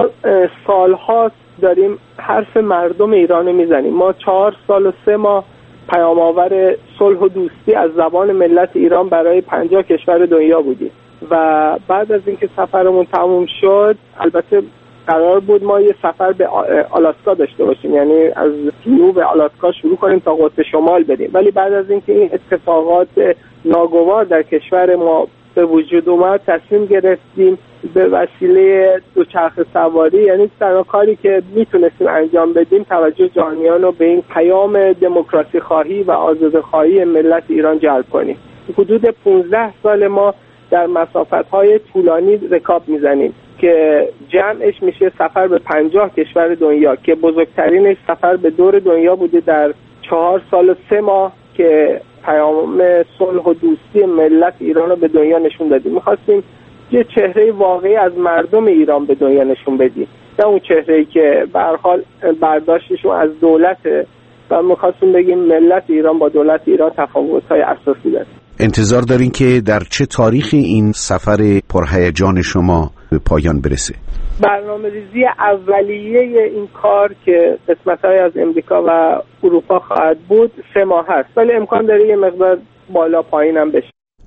سال‌ها داریم حرف مردم ایران رو میزنیم. ما چهار سال و سه ماه پیام آور صلح و دوستی از زبان ملت ایران برای پنجاه کشور دنیا بودیم و بعد از اینکه سفرمون تموم شد البته قرار بود ما یه سفر به آلاسکا داشته باشیم، یعنی از جنوب آلاسکا شروع کنیم تا قطب شمال بریم، ولی بعد از اینکه این اتفاقات ناگوار در کشور ما به وجود اومد تصمیم گرفتیم به وسیله دوچرخه سواری، یعنی تنها کاری که میتونستیم انجام بدیم توجه جهانیان رو به این پیام دموکراسی خواهی و آزادی خواهی ملت ایران جلب کنیم. حدود پانزده سال ما در مسافت‌های طولانی رکاب میزنیم که جمعش میشه سفر به پنجاه کشور دنیا که بزرگترینش سفر به دور دنیا بوده در چهار سال و سه ماه که پیام صلح و دوستی ملت ایران رو به دنیا نشون دادیم. میخواستیم یه چهره واقعی از مردم ایران به دنیا نشون بدیم، نه اون چهره‌ای که به هر حال برداشتشون از دولته و میخواستیم بگیم ملت ایران با دولت ایران تفاوت‌های اساسی داره. انتظار دارین که در چه تاریخی این سفر پرهیجان شما به پایان برسه؟ برنامه ریزی اولیه این کار که قسمت‌های از امریکا و اروپا خواهد بود سه ماه هست، ولی امکان داره یه مقدار بالا پایین هم بشه.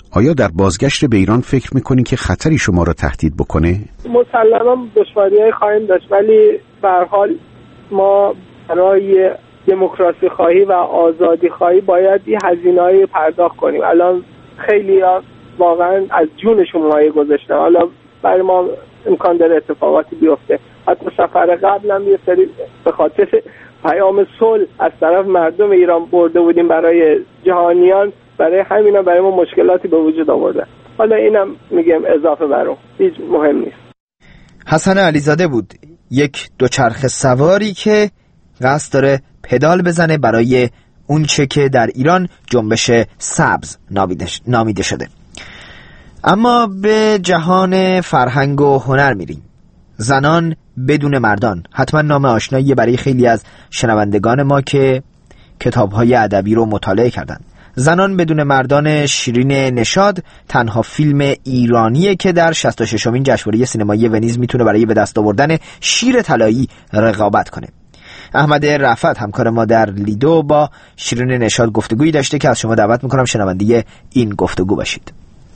آیا در بازگشت به ایران فکر میکنین که خطری شما را تهدید بکنه؟ مسلما دشواری‌های خواهیم داشت، ولی به هر حال ما برای دموکراسی خواهی و آزادی خواهی باید این هزینه‌های پرداخت کنیم. الان خیلی ها واقعا از جونشون مایه گذاشتن، حالا برای ما امکان داره اتفاقاتی بیفته. حتی سفر قبل هم یه سری به خاطر پیام صلح از طرف مردم ایران برده بودیم برای جهانیان، برای همینا برای ما مشکلاتی به وجود آورده. حالا اینم میگم اضافه بر اون، هیچ مهم نیست. حسن علیزاده بود، یک دوچرخه سواری که قصد داره پدال بزنه برای اون چه که در ایران جنبش سبز نامیده شده. اما به جهان فرهنگ و هنر میریم. زنان بدون مردان، حتما نام آشنایی برای خیلی از شنوندگان ما که کتاب‌های ادبی رو مطالعه کردن. زنان بدون مردان شیرین نشاد تنها فیلم ایرانیه که در شصت و ششمین جشنواره سینمایی ونیز میتونه برای به دست آوردن شیر طلایی رقابت کنه. احمد رفعت همکار ما در لیدو با شیرین نشاد گفتگویی داشته که از شما دعوت میکنم شنونده این گفتگو باشید.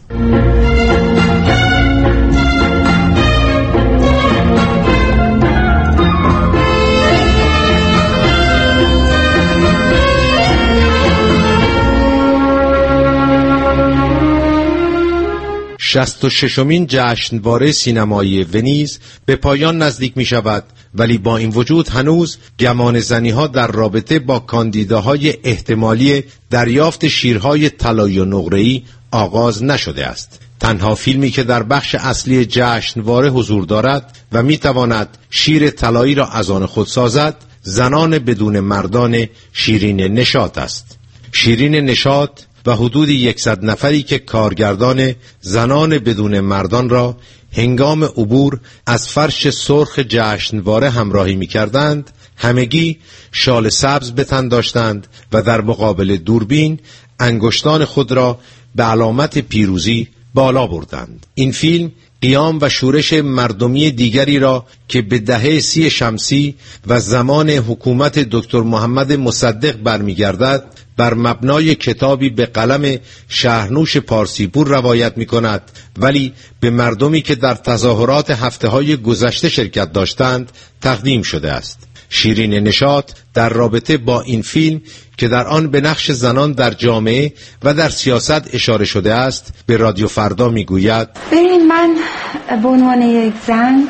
شصت و ششمین جشنواره سینمایی ونیز به پایان نزدیک می شود، ولی با این وجود هنوز گمان زنی ها در رابطه با کاندیداهای احتمالی دریافت شیرهای طلایی و نقره‌ای آغاز نشده است. تنها فیلمی که در بخش اصلی جشنواره حضور دارد و می تواند شیر طلایی را از آن خود سازد، زنان بدون مردان شیرین نشاط است. شیرین نشاط و حدود یکصد نفری که کارگردان زنان بدون مردان را هنگام عبور از فرش سرخ جشنواره همراهی می کردند، همگی شال سبز به تن داشتند و در مقابل دوربین انگشتان خود را به علامت پیروزی بالا بردند. این فیلم قیام و شورش مردمی دیگری را که به دهه سی شمسی و زمان حکومت دکتر محمد مصدق برمیگردد بر مبنای کتابی به قلم شهرنوش پارسیپور روایت می کند، ولی به مردمی که در تظاهرات هفته های گذشته شرکت داشتند تقدیم شده است. شیرین نشاط در رابطه با این فیلم که در آن به نقش زنان در جامعه و در سیاست اشاره شده است به رادیو فردا میگوید: ببینید، من به عنوان یک زن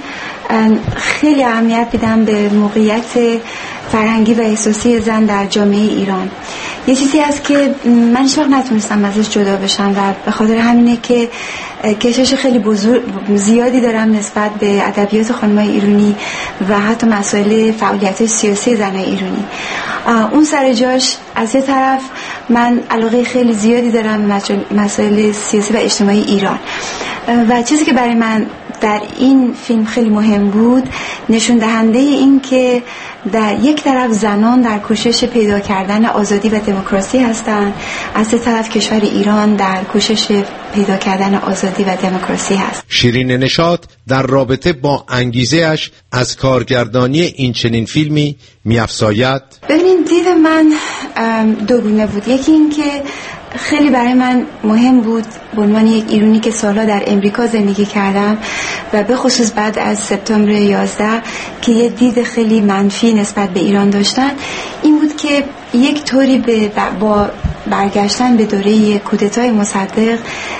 خیلی اهمیت میدم به موقعیت فرهنگی و احساسی زن در جامعه ایران. یه چیزی هست که من هیچ وقت نتونستم ازش جدا بشم و به خاطر همینه که کشش خیلی بزرگ زیادی دارم نسبت به ادبیات خانم‌های ایرانی و حتی مسائل فعالیت سیاسی زنای ایرانی. اون سر جاش از یه طرف من علاقه خیلی زیادی دارم به مسائل سیاسی و اجتماعی ایران و چیزی که برای من در این فیلم خیلی مهم بود نشون دهنده این که در یک طرف زنان در کوشش پیدا کردن آزادی و دموکراسی هستند، از یک طرف کشور ایران در کوشش پیدا کردن آزادی و دموکراسی هست. شیرین نشاط در رابطه با انگیزه اش از کارگردانی این چنین فیلمی می‌افزاید: ببینید، دید من دوگونه بود. یکی این که خیلی برای من مهم بود به عنوان یک ایرانی که سالها در امریکا زندگی کردم و به خصوص بعد از سپتامبر یازده که یه دید خیلی منفی نسبت به ایران داشتن، این بود که یک طوری به با برگشتن به دوره کودتای مصدق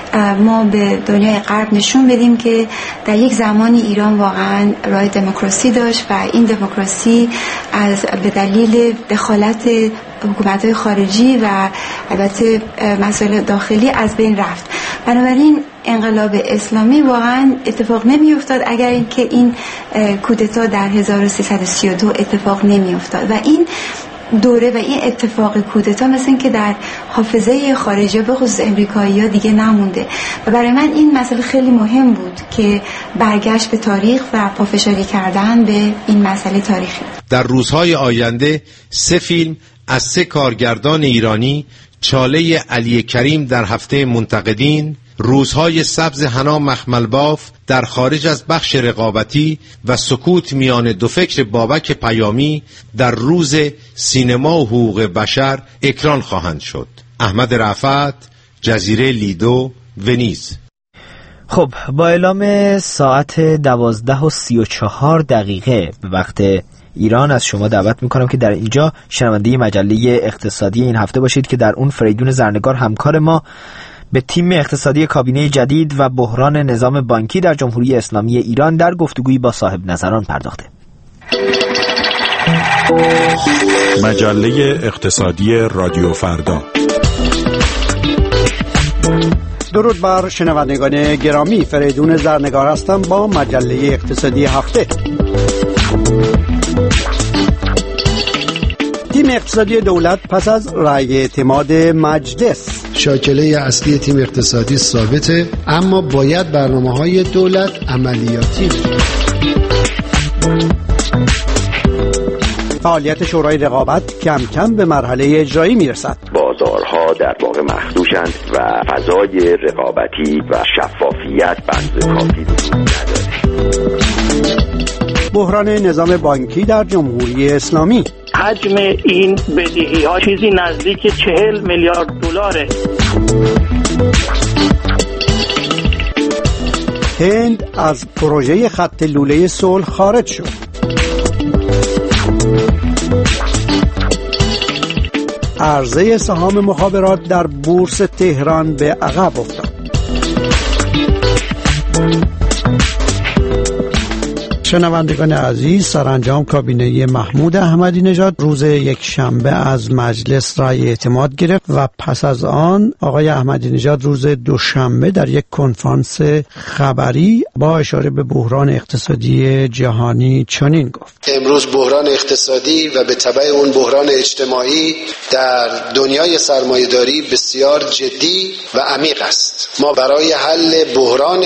ما به دنیای غرب نشون بدیم که در یک زمانی ایران واقعا راه دموکراسی داشت و این دموکراسی از به دلیل دخالت حکومت‌های خارجی و البته مسائل داخلی از بین رفت. بنابراین انقلاب اسلامی واقعا اتفاق نمی افتاد اگر اینکه این کودتا در هزار و سیصد و سی و دو اتفاق نمی افتاد و این دوره و این اتفاق کودتا مثل این که در حافظه خارجی به خصوص امریکایی‌ها دیگه نمونده و برای من این مسئله خیلی مهم بود که برگشت به تاریخ و پافشاری کردن به این مسئله تاریخی. در روزهای آینده سه فیلم از سه کارگردان ایرانی، چاله علی کریم در هفته منتقدین، روزهای سبز حنا مخملباف در خارج از بخش رقابتی و سکوت میان دو فکر بابک پیامی در روز سینما و حقوق بشر اکران خواهند شد. احمد رفعت، جزیره لیدو، ونیز. خب با اعلام ساعت دوازده و سی و چهار دقیقه به وقت ایران از شما دعوت میکنم که در اینجا شنونده مجله اقتصادی این هفته باشید که در اون فریدون زرنگار همکار ما به تیم اقتصادی کابینه جدید و بحران نظام بانکی در جمهوری اسلامی ایران در گفتگویی با صاحب نظران پرداخته. مجله اقتصادی رادیو فردا. درود بر شنوندگان گرامی، فریدون زرنگار هستم با مجله اقتصادی هفته. تیم اقتصادی دولت پس از رأی اعتماد مجلس. شاکله اصلی تیم اقتصادی ثابته، اما باید برنامه‌های دولت عملیاتی بشه. فعالیت شورای رقابت کم کم به مرحله اجرایی میرسد. بازارها در واقع مخدوشند و فضای رقابتی و شفافیت بنز کافی وجود نداره. بحران نظام بانکی در جمهوری اسلامی. حجم این بدهی ها چیزی نزدیک چهل میلیارد دلاره. هند از پروژه خط لوله صلح خارج شد. عرضه سهام مخابرات در بورس تهران به عقب افتاد. شنوندگان عزیز، سرانجام کابینه محمود احمدی نژاد روز یک شنبه از مجلس رأی اعتماد گرفت و پس از آن آقای احمدی نژاد روز دوشنبه در یک کنفرانس خبری با اشاره به بحران اقتصادی جهانی چنین گفت: امروز بحران اقتصادی و به تبع اون بحران اجتماعی در دنیای سرمایه‌داری بسیار جدی و عمیق است. ما برای حل بحران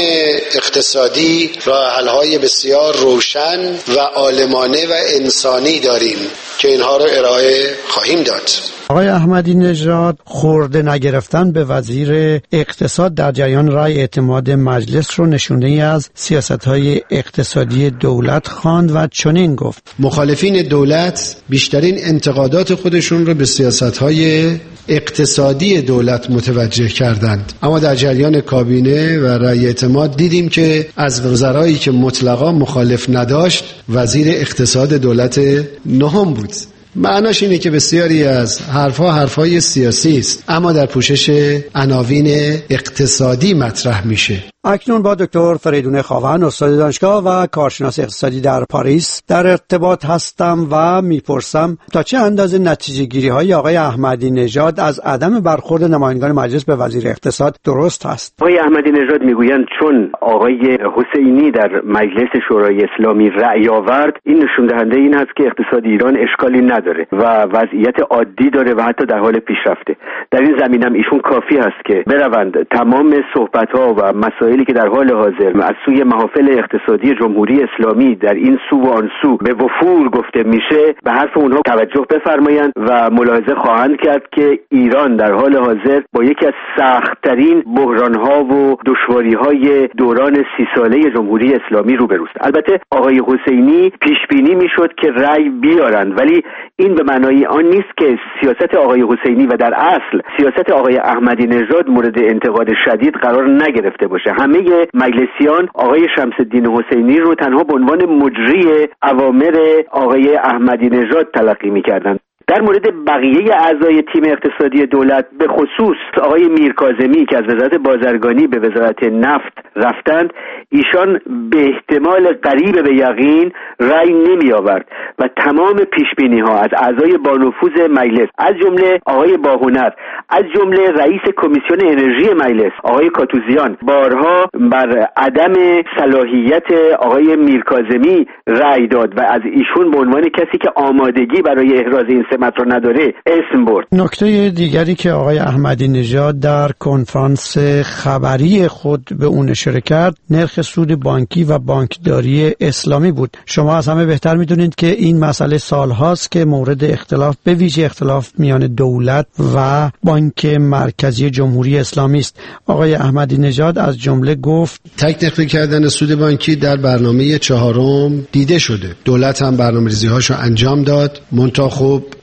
اقتصادی راه حل‌های بسیار روشن و عالمانه و انسانی داریم که اینها رو ارائه خواهیم داد. آقای احمدی نژاد خورده نگرفتن به وزیر اقتصاد در جریان رأی اعتماد مجلس رو نشونه از سیاست‌های اقتصادی دولت خواند و چنین گفت: مخالفین دولت بیشترین انتقادات خودشون رو به سیاست‌های اقتصادی دولت متوجه کردند، اما در جریان کابینه و رأی اعتماد دیدیم که از وزرایی که مطلقا مخالف نداشت وزیر اقتصاد دولت نهم بود. معناش اینه که بسیاری از حرفها حرفهای سیاسی است، اما در پوشش عناوین اقتصادی مطرح میشه. اکنون با دکتر فریدون خاون، استاد دانشگاه و کارشناس اقتصادی در پاریس در ارتباط هستم و میپرسم تا چه اندازه نتیجه گیری های آقای احمدی نژاد از عدم برخورد نمایندگان مجلس به وزیر اقتصاد درست است. آقای احمدی نژاد میگویند چون آقای حسینی در مجلس شورای اسلامی رأی آورد، این نشون دهنده این است که اقتصاد ایران اشکالی نداره و وضعیت عادی داره و حتی در حال پیشرفته. در این زمینم ایشون کافی است که بروند تمام صحبت ها و مسائلی که در حال حاضر از سوی محافل اقتصادی جمهوری اسلامی در این سو و آن سو به وفور گفته میشه به حرف اونها توجه بفرمایند و ملاحظه خواهند کرد که ایران در حال حاضر با یکی از سخت‌ترین بحران‌ها و دشواری‌های دوران سی ساله جمهوری اسلامی روبروست. البته آقای حسینی پیش بینی میشد که رأی بیارند، ولی این به معنای آن نیست که سیاست آقای حسینی و در اصل سیاست آقای احمدی نژاد مورد انتقاد شدید قرار نگرفته باشه. همه مجلسیان آقای شمس الدین حسینی رو تنها به عنوان مجری اوامر آقای احمدی نژاد تلقی می‌کردند. در مورد بقیه اعضای تیم اقتصادی دولت به خصوص آقای میرکاظمی که از وزارت بازرگانی به وزارت نفت رفتند، ایشان به احتمال قریب به یقین رأی نمی آورد و تمام پیشبینی ها از اعضای با نفوذ مجلس از جمله آقای باهنر، از جمله رئیس کمیسیون انرژی مجلس آقای کاتوزیان بارها بر عدم صلاحیت آقای میرکاظمی رأی داد و از ایشون به عنوان کسی که آمادگی برای احراز این سمت رو نداره اسم برد. نکته دیگری که آقای احمدی نژاد در کنفرانس خبری خود به اون اشاره کرد نرخ سود بانکی و بانکداری اسلامی بود. شما از همه بهتر میدونید که این مسئله سالهاست که مورد اختلاف، به ویژه اختلاف میان دولت و بانک مرکزی جمهوری اسلامی است. آقای احمدی نژاد از جمله گفت تک نقل کردن سود بانکی در برنامه چهارم دیده شده. دولت هم برنامه‌ریزی‌هاشو انجام داد، منتها خب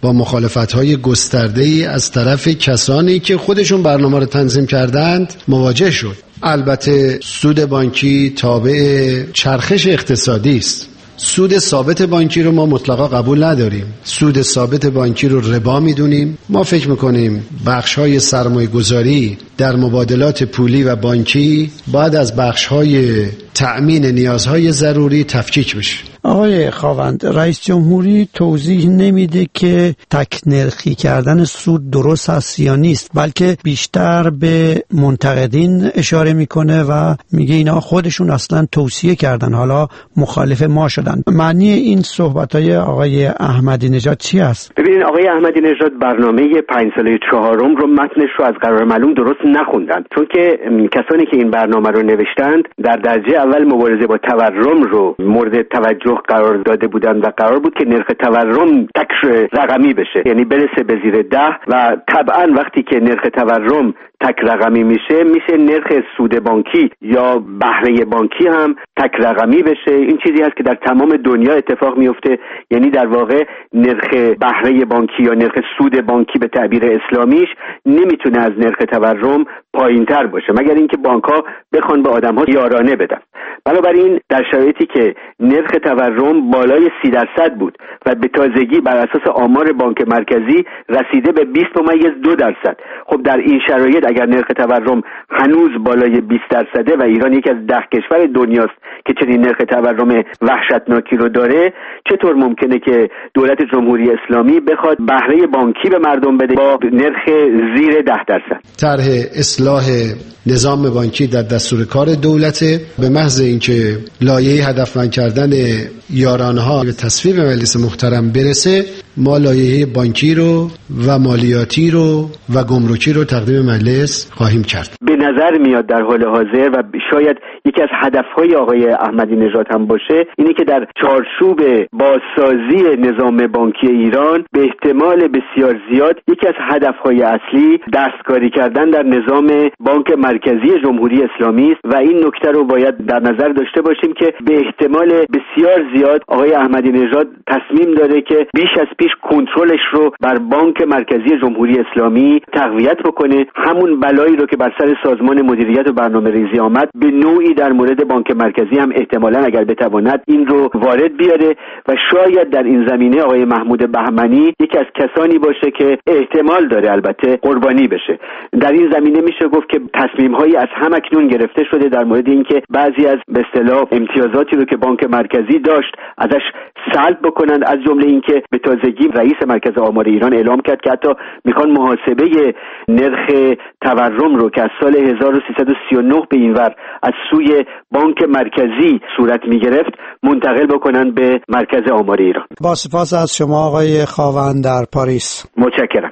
با مخالفت‌های گسترده‌ای از طرف کسانی که خودشون برنامه رو تنظیم کردند مواجه شد. البته سود بانکی تابع چرخش اقتصادی است. سود ثابت بانکی رو ما مطلقا قبول نداریم. سود ثابت بانکی رو ربا میدونیم. ما فکر میکنیم بخش‌های سرمایه‌گذاری در مبادلات پولی و بانکی باید از بخش‌های تأمین نیازهای ضروری تفکیک بشه. آقای خاوند، رئیس جمهوری توضیح نمیده که تک نرخی کردن سود درست است یا نیست، بلکه بیشتر به منتقدین اشاره میکنه و میگه اینا خودشون اصلا توصیه کردن، حالا مخالف ما شدن. معنی این صحبت‌های آقای احمدی نژاد چی است؟ ببینید آقای احمدی نژاد برنامه پنج ساله چهارم رو متنش رو از قرار معلوم درست نخوندن، چون که کسانی که این برنامه رو نوشتند در درجه اول مبارزه با تورم رو مورد توجه قرار داده بودند و قرار بود که نرخ تورم تک رقمی بشه، یعنی برسه به زیر ده و طبعا وقتی که نرخ تورم تک رقمی میشه میشه نرخ سود بانکی یا بهره بانکی هم تک رقمی بشه. این چیزی هست که در تمام دنیا اتفاق میفته، یعنی در واقع نرخ بهره بانکی یا نرخ سود بانکی به تعبیر اسلامیش نمیتونه از نرخ تورم پایینتر باشه مگر اینکه بانک‌ها بخوان به آدم‌ها یارانه بدن. بنابراین در شرایطی که نرخ تورم بالای سی درصد بود و به تازگی بر اساس آمار بانک مرکزی رسیده به بیست ممیز دو درصد، خب در این شرایط اگر نرخ تورم هنوز بالای بیست درصده و ایران یکی از ده کشور دنیاست که چنین نرخ تورم وحشتناکی رو داره، چطور ممکنه که دولت جمهوری اسلامی بخواد بهره بانکی به مردم بده با نرخ زیر ده درصد؟ طرح اصلاح نظام بانکی در دستور کار دولته. به محض اینکه لایحه هدفمند کردن یارانه‌ها به تصویب مجلس محترم برسه، ما لایحه بانکی رو و مالیاتی رو و گمرکی رو تقدیم مجلس خواهیم کرد. به نظر میاد در حال حاضر و شاید یکی از هدفهای آقای احمدی نژاد هم باشه اینه که در چارچوب بازسازی نظام بانکی ایران به احتمال بسیار زیاد یکی از هدفهای اصلی دستکاری کردن در نظام بانک مرکزی جمهوری اسلامی است و این نکته رو باید در نظر داشته باشیم که به احتمال بسیار زیاد آقای احمدی نژاد تصمیم داره که بیش از پیش کنترلش رو بر بانک مرکزی جمهوری اسلامی تقویت بکنه. همون بلایی رو که بر سر سازمان مدیریت و برنامه‌ریزی آمد به نوعی در مورد بانک مرکزی هم احتمالاً اگر بتواند این رو وارد بیاره و شاید در این زمینه آقای محمود بهمنی یکی از کسانی باشه که احتمال داره البته قربانی بشه. در این زمینه میشه گفت که تصمیم‌هایی از هم اکنون گرفته شده در مورد اینکه بعضی از به اصطلاح امتیازاتی رو که بانک مرکزی داشت ازش سلب بکنند، از جمله اینکه به تازگی رئیس مرکز آمار ایران اعلام کرد که حتی میخوان محاسبه نرخ تورم رو که از سال هزار و سیصد و سی و نه به اینور از سوی بانک مرکزی صورت میگرفت منتقل بکنند به مرکز آمار ایران. با سپاس از شما آقای خاوند در پاریس. متشکرم.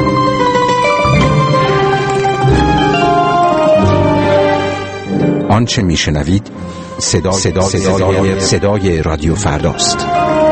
آنچه میشنوید صدا صدا صدای, صدای رادیو فرداست.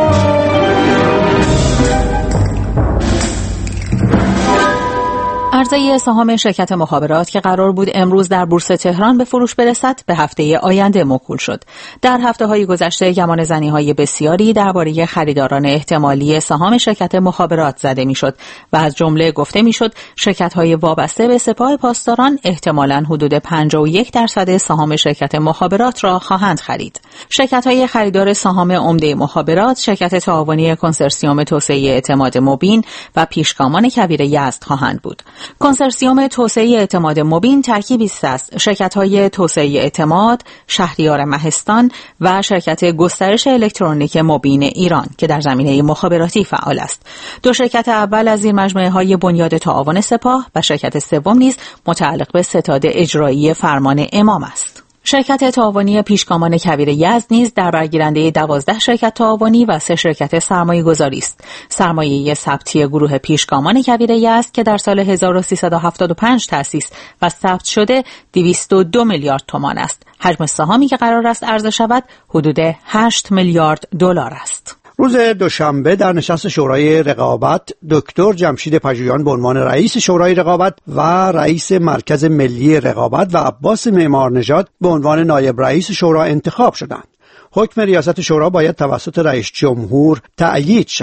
عرضه سهام شرکت مخابرات که قرار بود امروز در بورس تهران به فروش برسد به هفته آینده موکول شد. در هفته‌های گذشته گمانه‌زنی‌های بسیاری درباره خریداران احتمالی سهام شرکت مخابرات زده می‌شد و از جمله گفته می‌شد شرکت‌های وابسته به سپاه پاسداران احتمالاً حدود پنجاه و یک درصد سهام شرکت مخابرات را خواهند خرید. شرکت‌های خریدار سهام عمده مخابرات شرکت تعاونی کنسرسیوم توسعه اعتماد مبین و پیشگامان کویر یزد خواهند بود. کنسرسیوم توسعه اعتماد مبین ترکیبی است از شرکت‌های توسعه اعتماد، شهریار مهستان و شرکت گسترش الکترونیک مبین ایران که در زمینه مخابراتی فعال است. دو شرکت اول از این مجموعه‌های بنیاد تعاون سپاه و شرکت سوم نیز متعلق به ستاد اجرایی فرمان امام است. شرکت تعاونی پیشگامان کویر یزد نیز در برگیرنده دوازده شرکت تعاونی و سه شرکت سرمایه گذاری است. سرمایه ثبتی گروه پیشگامان کویر یزد که در سال هزار و سیصد و هفتاد و پنج تأسیس و ثبت شده دویست و دو میلیارد تومان است. حجم سهامی که قرار است عرضه شود حدود هشت میلیارد دلار است. روز دوشنبه در نشست شورای رقابت دکتر جمشید پژویان به عنوان رئیس شورای رقابت و رئیس مرکز ملی رقابت و عباس معمارنژاد به عنوان نایب رئیس شورا انتخاب شدند. حکم ریاست شورا باید توسط رئیس جمهور تأیید شود.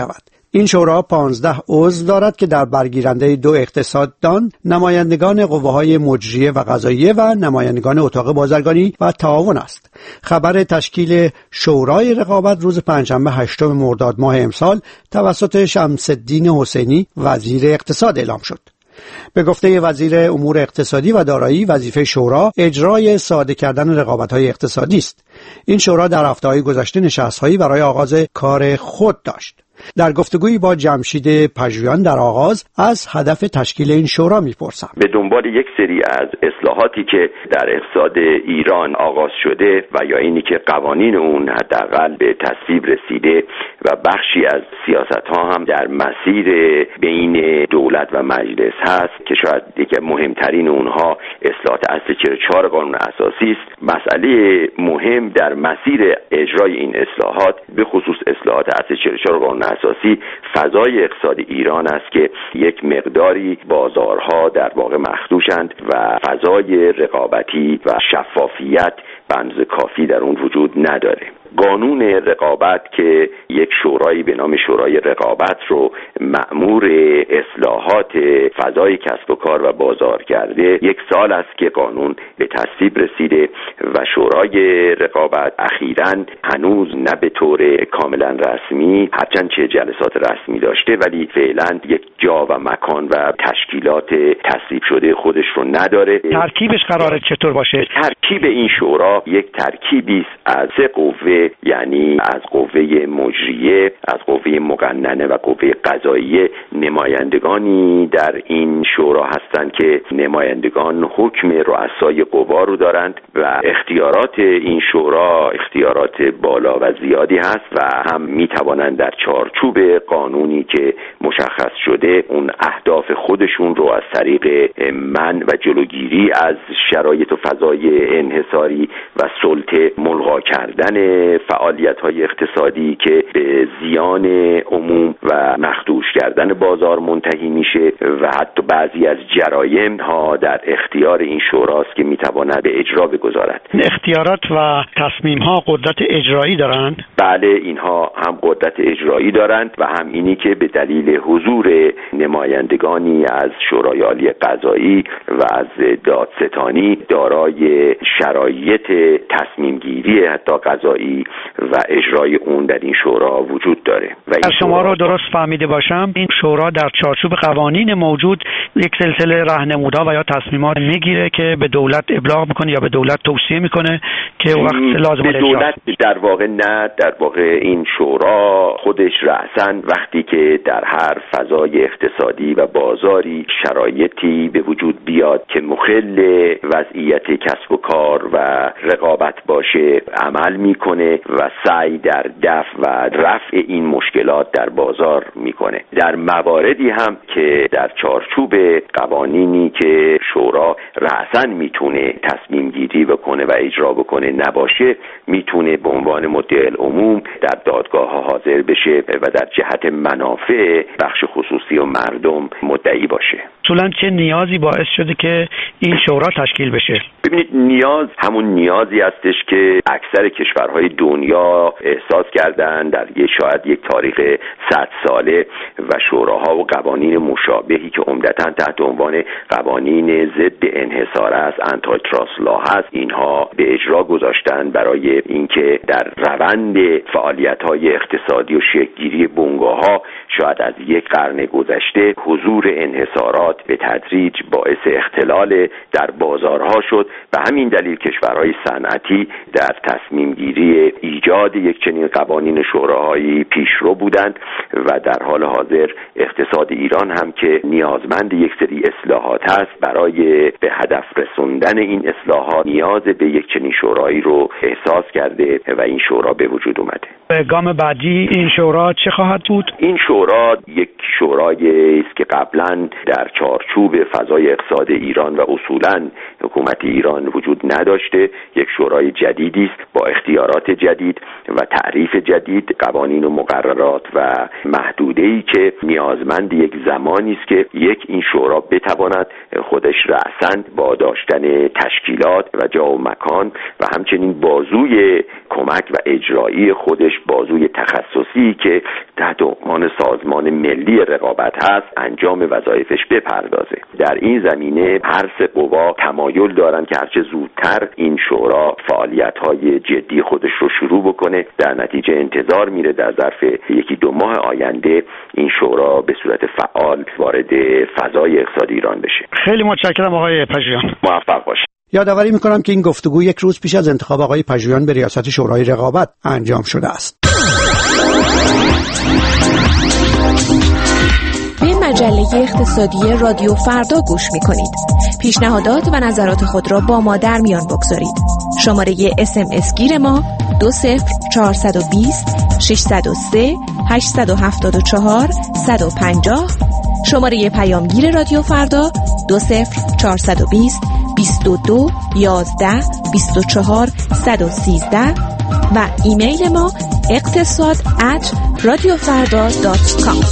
این شورا پانزده عضو دارد که در برگیرنده دو اقتصاددان، نمایندگان قوه‌های مجریه و قضاییه و نمایندگان اتاق بازرگانی و تعاون است. خبر تشکیل شورای رقابت روز پنجشنبه هشتم مرداد ماه امسال توسط شمس الدین حسینی وزیر اقتصاد اعلام شد. به گفته وزیر امور اقتصادی و دارایی، وظیفه شورا اجرای ساده کردن رقابت‌های اقتصادی است. این شورا در هفته‌های گذشته نشست‌هایی برای آغاز کار خود داشت. در گفتگویی با جمشید پژویان در آغاز از هدف تشکیل این شورا می‌پرسم. به دنبال یک سری از اصلاحاتی که در اقتصاد ایران آغاز شده و یا اینی که قوانین اون حداقل به تصویب رسیده و بخشی از سیاست‌ها هم در مسیر بین دولت و مجلس هست که شاید یکی از مهمترین اونها اصلاحات اصل چهل و چهار قانون اساسی است. مسئله مهم در مسیر اجرای این اصلاحات به خصوص اصلاحات اصل چهل و چهار قانون اساسی فضای اقتصاد ایران است که یک مقداری بازارها در واقع مخدوشند و فضای رقابتی و شفافیت به اندازه کافی در اون وجود نداره. قانون رقابت که یک شورایی به نام شورای رقابت رو مأمور اصلاحات فضای کسب و کار و بازار کرده، یک سال است که قانون به تصویب رسیده و شورای رقابت اخیراً هنوز نه به طور کاملا رسمی، هرچند چه جلسات رسمی داشته، ولی فعلا یک جا و مکان و تشکیلات تصویب شده خودش رو نداره. ترکیبش قراره چطور باشه؟ ترکیب این شورا یک ترکیبی است از سه قوه، یعنی از قوه مجریه، از قوه مقننه و قوه قضاییه. نمایندگانی در این شورا هستند که نمایندگان حکم رؤسای قوا رو دارند و اختیارات این شورا اختیارات بالا و زیادی هست و هم می توانند در چارچوب قانونی که مشخص شده اون اهداف خودشون رو از طریق منع و جلوگیری از شرایط و فضای انحصاری و سلطه، ملغا کردن فعالیت‌های اقتصادی که به زیان عموم و مخدوش کردن بازار منتهی میشه و حتی بعضی از جرایم ها در اختیار این شوراست که میتواند به اجرا بگذارد. اختیارات و تصمیم ها قدرت اجرایی دارند؟ بله، اینها هم قدرت اجرایی دارند و هم اینی که به دلیل حضور نمایندگانی از شورای عالی قضایی و از دادستانی دارای شرایط تصمیم گیری حتی قضایی و اجرای اون در این شورا وجود داره. و این شما رو درست فهمیده باشم، این شورا در چارچوب قوانین موجود یک سلسله راهنمودها و یا تصمیمات میگیره که به دولت ابلاغ میکنه یا به دولت توصیه میکنه که وقت لازم به دولت در واقع نه، در واقع این شورا خودش رأساً وقتی که در هر فضای اقتصادی و بازاری شرایطی به وجود بیاد که مخل وضعیت کسب و کار و رقابت باشه عمل میکنه و سعی در دفع و رفع این مشکلات در بازار میکنه. در مواردی هم که در چارچوب قوانینی که شورا رأساً میتونه تصمیم گیری بکنه و اجرا بکنه نباشه، میتونه به عنوان مدعی العموم در دادگاه ها حاضر بشه و در جهت منافع بخش خصوصی و مردم مدعی باشه. اصولاً چه نیازی باعث شده که این شورا تشکیل بشه؟ ببینید، نیاز همون نیازی هستش که اکثر کشورهای دنیا احساس کردن در یه شاید یک تاریخ صد ساله و شوراها و قوانین مشابهی که عمدتاً تحت عنوان قوانین ضد انحصار است، آنتی تراست لا هست، اینها به اجرا گذاشتن برای اینکه در روند فعالیت‌های اقتصادی و شکل‌گیری بنگاه‌ها شاید از یک قرن گذشته حضور انحصارات به تدریج باعث اختلال در بازارها شد و همین دلیل کشورهای صنعتی در تصمیم گیری ایجاد یک چنین قوانین شوراهایی پیشرو بودند و در حال حاضر اقتصاد ایران هم که نیازمند یک سری اصلاحات است، برای به هدف رسوندن این اصلاحات نیاز به یک چنین شورایی رو احساس کرده و این شورا به وجود اومده. به گام بعدی این شورا چه خواهد بود؟ این شورا یک شورایی است که قبلا در چارچوب فضای اقتصاد ایران و اصولاً حکومت ایران وجود نداشته. یک شورای جدیدی است با اختیارات جدید و تعریف جدید، قوانین و مقررات و محدوده‌ای که نیازمند یک زمانی است که یک این شورا بتواند خودش رأساً با داشتن تشکیلات و جا و مکان و همچنین بازوی کمک و اجرایی خودش، بازوی تخصصی که تحت عنوان سازمان ملی رقابت هست، انجام وظایفش بپردازه. در این زمینه هر سه قوا تمایل دارن که هرچه زودتر این شورا فعالیت‌های جدی خودش رو شروع بکنه. در نتیجه انتظار میره در ظرف یکی دو ماه آینده این شورا به صورت فعال وارد فضای اقتصادی ایران بشه. خیلی متشکرم آقای پژویان. موفق باشید. یادآوری میکنم که این گفتگو یک روز پیش از انتخاب آقای پژویان به ریاست شورای رقابت انجام شده است. به مجله اقتصادی رادیو فردا گوش میکنید. پیشنهادات و نظرات خود را با ما در میان بگذارید. شماره اس ام اس گیر ما دو صفر چهارصد و بیست ششصد و سه هشتصد و هفتاد و چهار صد و پنجاه. شماره پیامگیر رادیو فردا دو صفر چهارصد و بیست بیست و دو یازده بیست و چهار صد و سیزده و ایمیل ما اقتصاد ات رادیوفردا دات کام.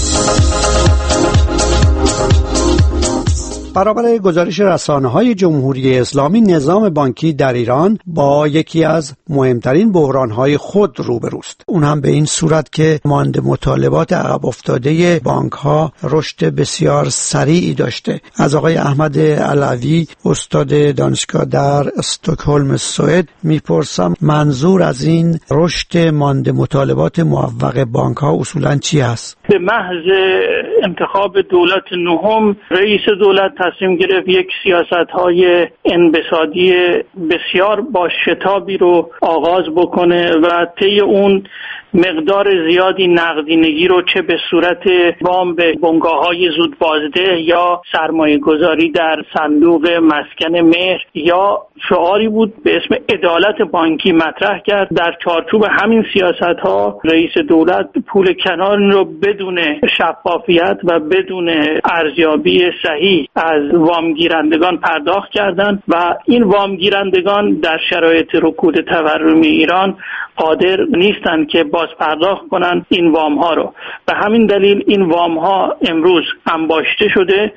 برابر گزارش رسانه‌های جمهوری اسلامی، نظام بانکی در ایران با یکی از مهمترین بحران‌های خود روبروست. اون هم به این صورت که مانند مطالبات عقب افتاده بانک‌ها رشد بسیار سریعی داشته. از آقای احمد علوی، استاد دانشگاه در استکهلم سوئد، میپرسم منظور از این رشد مانند مطالبات موفق بانک‌ها اصولاً چی است؟ به محض انتخاب دولت نهم، رئیس دولت تصمیم گرفت یک سیاست‌های انبساطی بسیار با شتابی رو آغاز بکنه و طی اون مقدار زیادی نقدینگی رو چه به صورت وام به بنگاه‌های زود بازده یا سرمایه گذاری در صندوق مسکن مهر یا شعاری بود به اسم عدالت بانکی مطرح کرد. در چارچوب همین سیاست‌ها رئیس دولت پول کنار رو بدون شفافیت و بدون ارزیابی صحیح از وامگیرندگان پرداخت کردند و این وامگیرندگان در شرایط رکود تورمی ایران قادر نیستند که باز پرداخت کنند این وام ها رو. به همین دلیل این وام ها امروز انباشته شده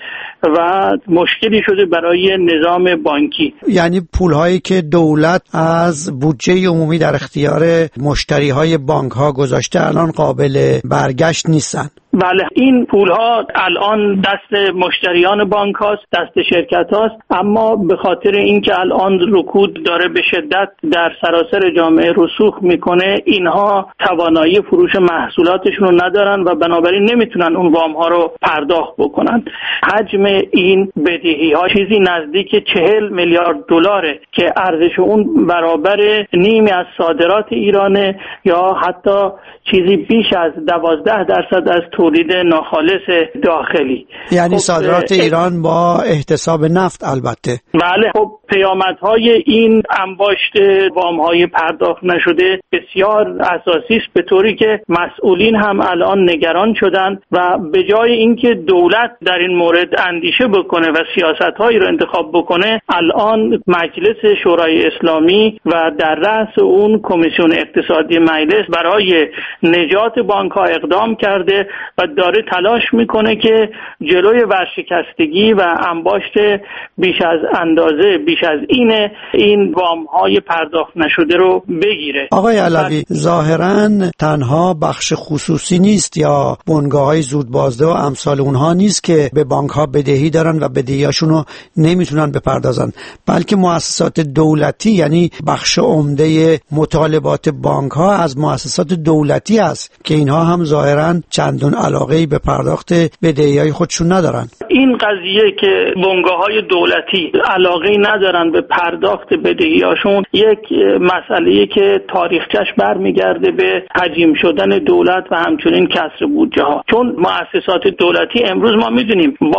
و مشکلی شده برای نظام بانکی. یعنی پول هایی که دولت از بودجه عمومی در اختیار مشتری های بانک ها گذاشته الان قابل برگشت نیستن. بله، این پول ها الان دست مشتریان بانک هاست، دست شرکت هاست، اما به خاطر اینکه الان رکود داره به شدت در سراسر جامعه رسوخ میکنه، اینها توانایی فروش محصولاتشون رو ندارن و بنابراین نمیتونن اون وام ها رو پرداخت بکنن. حجم این بدهی ها چیزی نزدیک چهل میلیارد دلاره که ارزش اون برابر نیمی از صادرات ایرانه یا حتی چیزی بیش از دوازده درصد از تولید ناخالص داخلی. یعنی صادرات ایران با احتساب نفت البته. بله، خب پیامدهای این انباشت وامهای پرداخت نشده بسیار اساسی است، به طوری که مسئولین هم الان نگران شدند و به جای اینکه دولت در این مورد اندیشه بکنه و سیاستهایی رو انتخاب بکنه، الان مجلس شورای اسلامی و در رأس اون کمیسیون اقتصادی مجلس برای نجات بانک‌ها اقدام کرده و داره تلاش میکنه که جلوی ورشکستگی و انباشت بیش از اندازه بیش از اینه این وام‌های پرداخت نشده رو بگیره. آقای علوی، ظاهراً تنها بخش خصوصی نیست یا بنگاه‌های زود بازده و امثال اونها نیست که به بانک‌ها بدهی دارن و بدهیاشون رو نمیتونن بپردازن، بلکه مؤسسات دولتی، یعنی بخش عمده مطالبات بانک‌ها از مؤسسات دولتی است که اینها هم ظاهراً چندون علاقه‌ای به پرداخت بدهی‌های خودشون ندارن. این قضیه که بنگاه‌های دولتی علاقه‌ای ندارن به پرداخت بدهی‌هاشون یک مسئله‌ای که تاریخچش برمیگرده به حجیم شدن دولت و همچنین کسر بودجه ها. چون مؤسسات دولتی امروز ما می‌دونیم با هر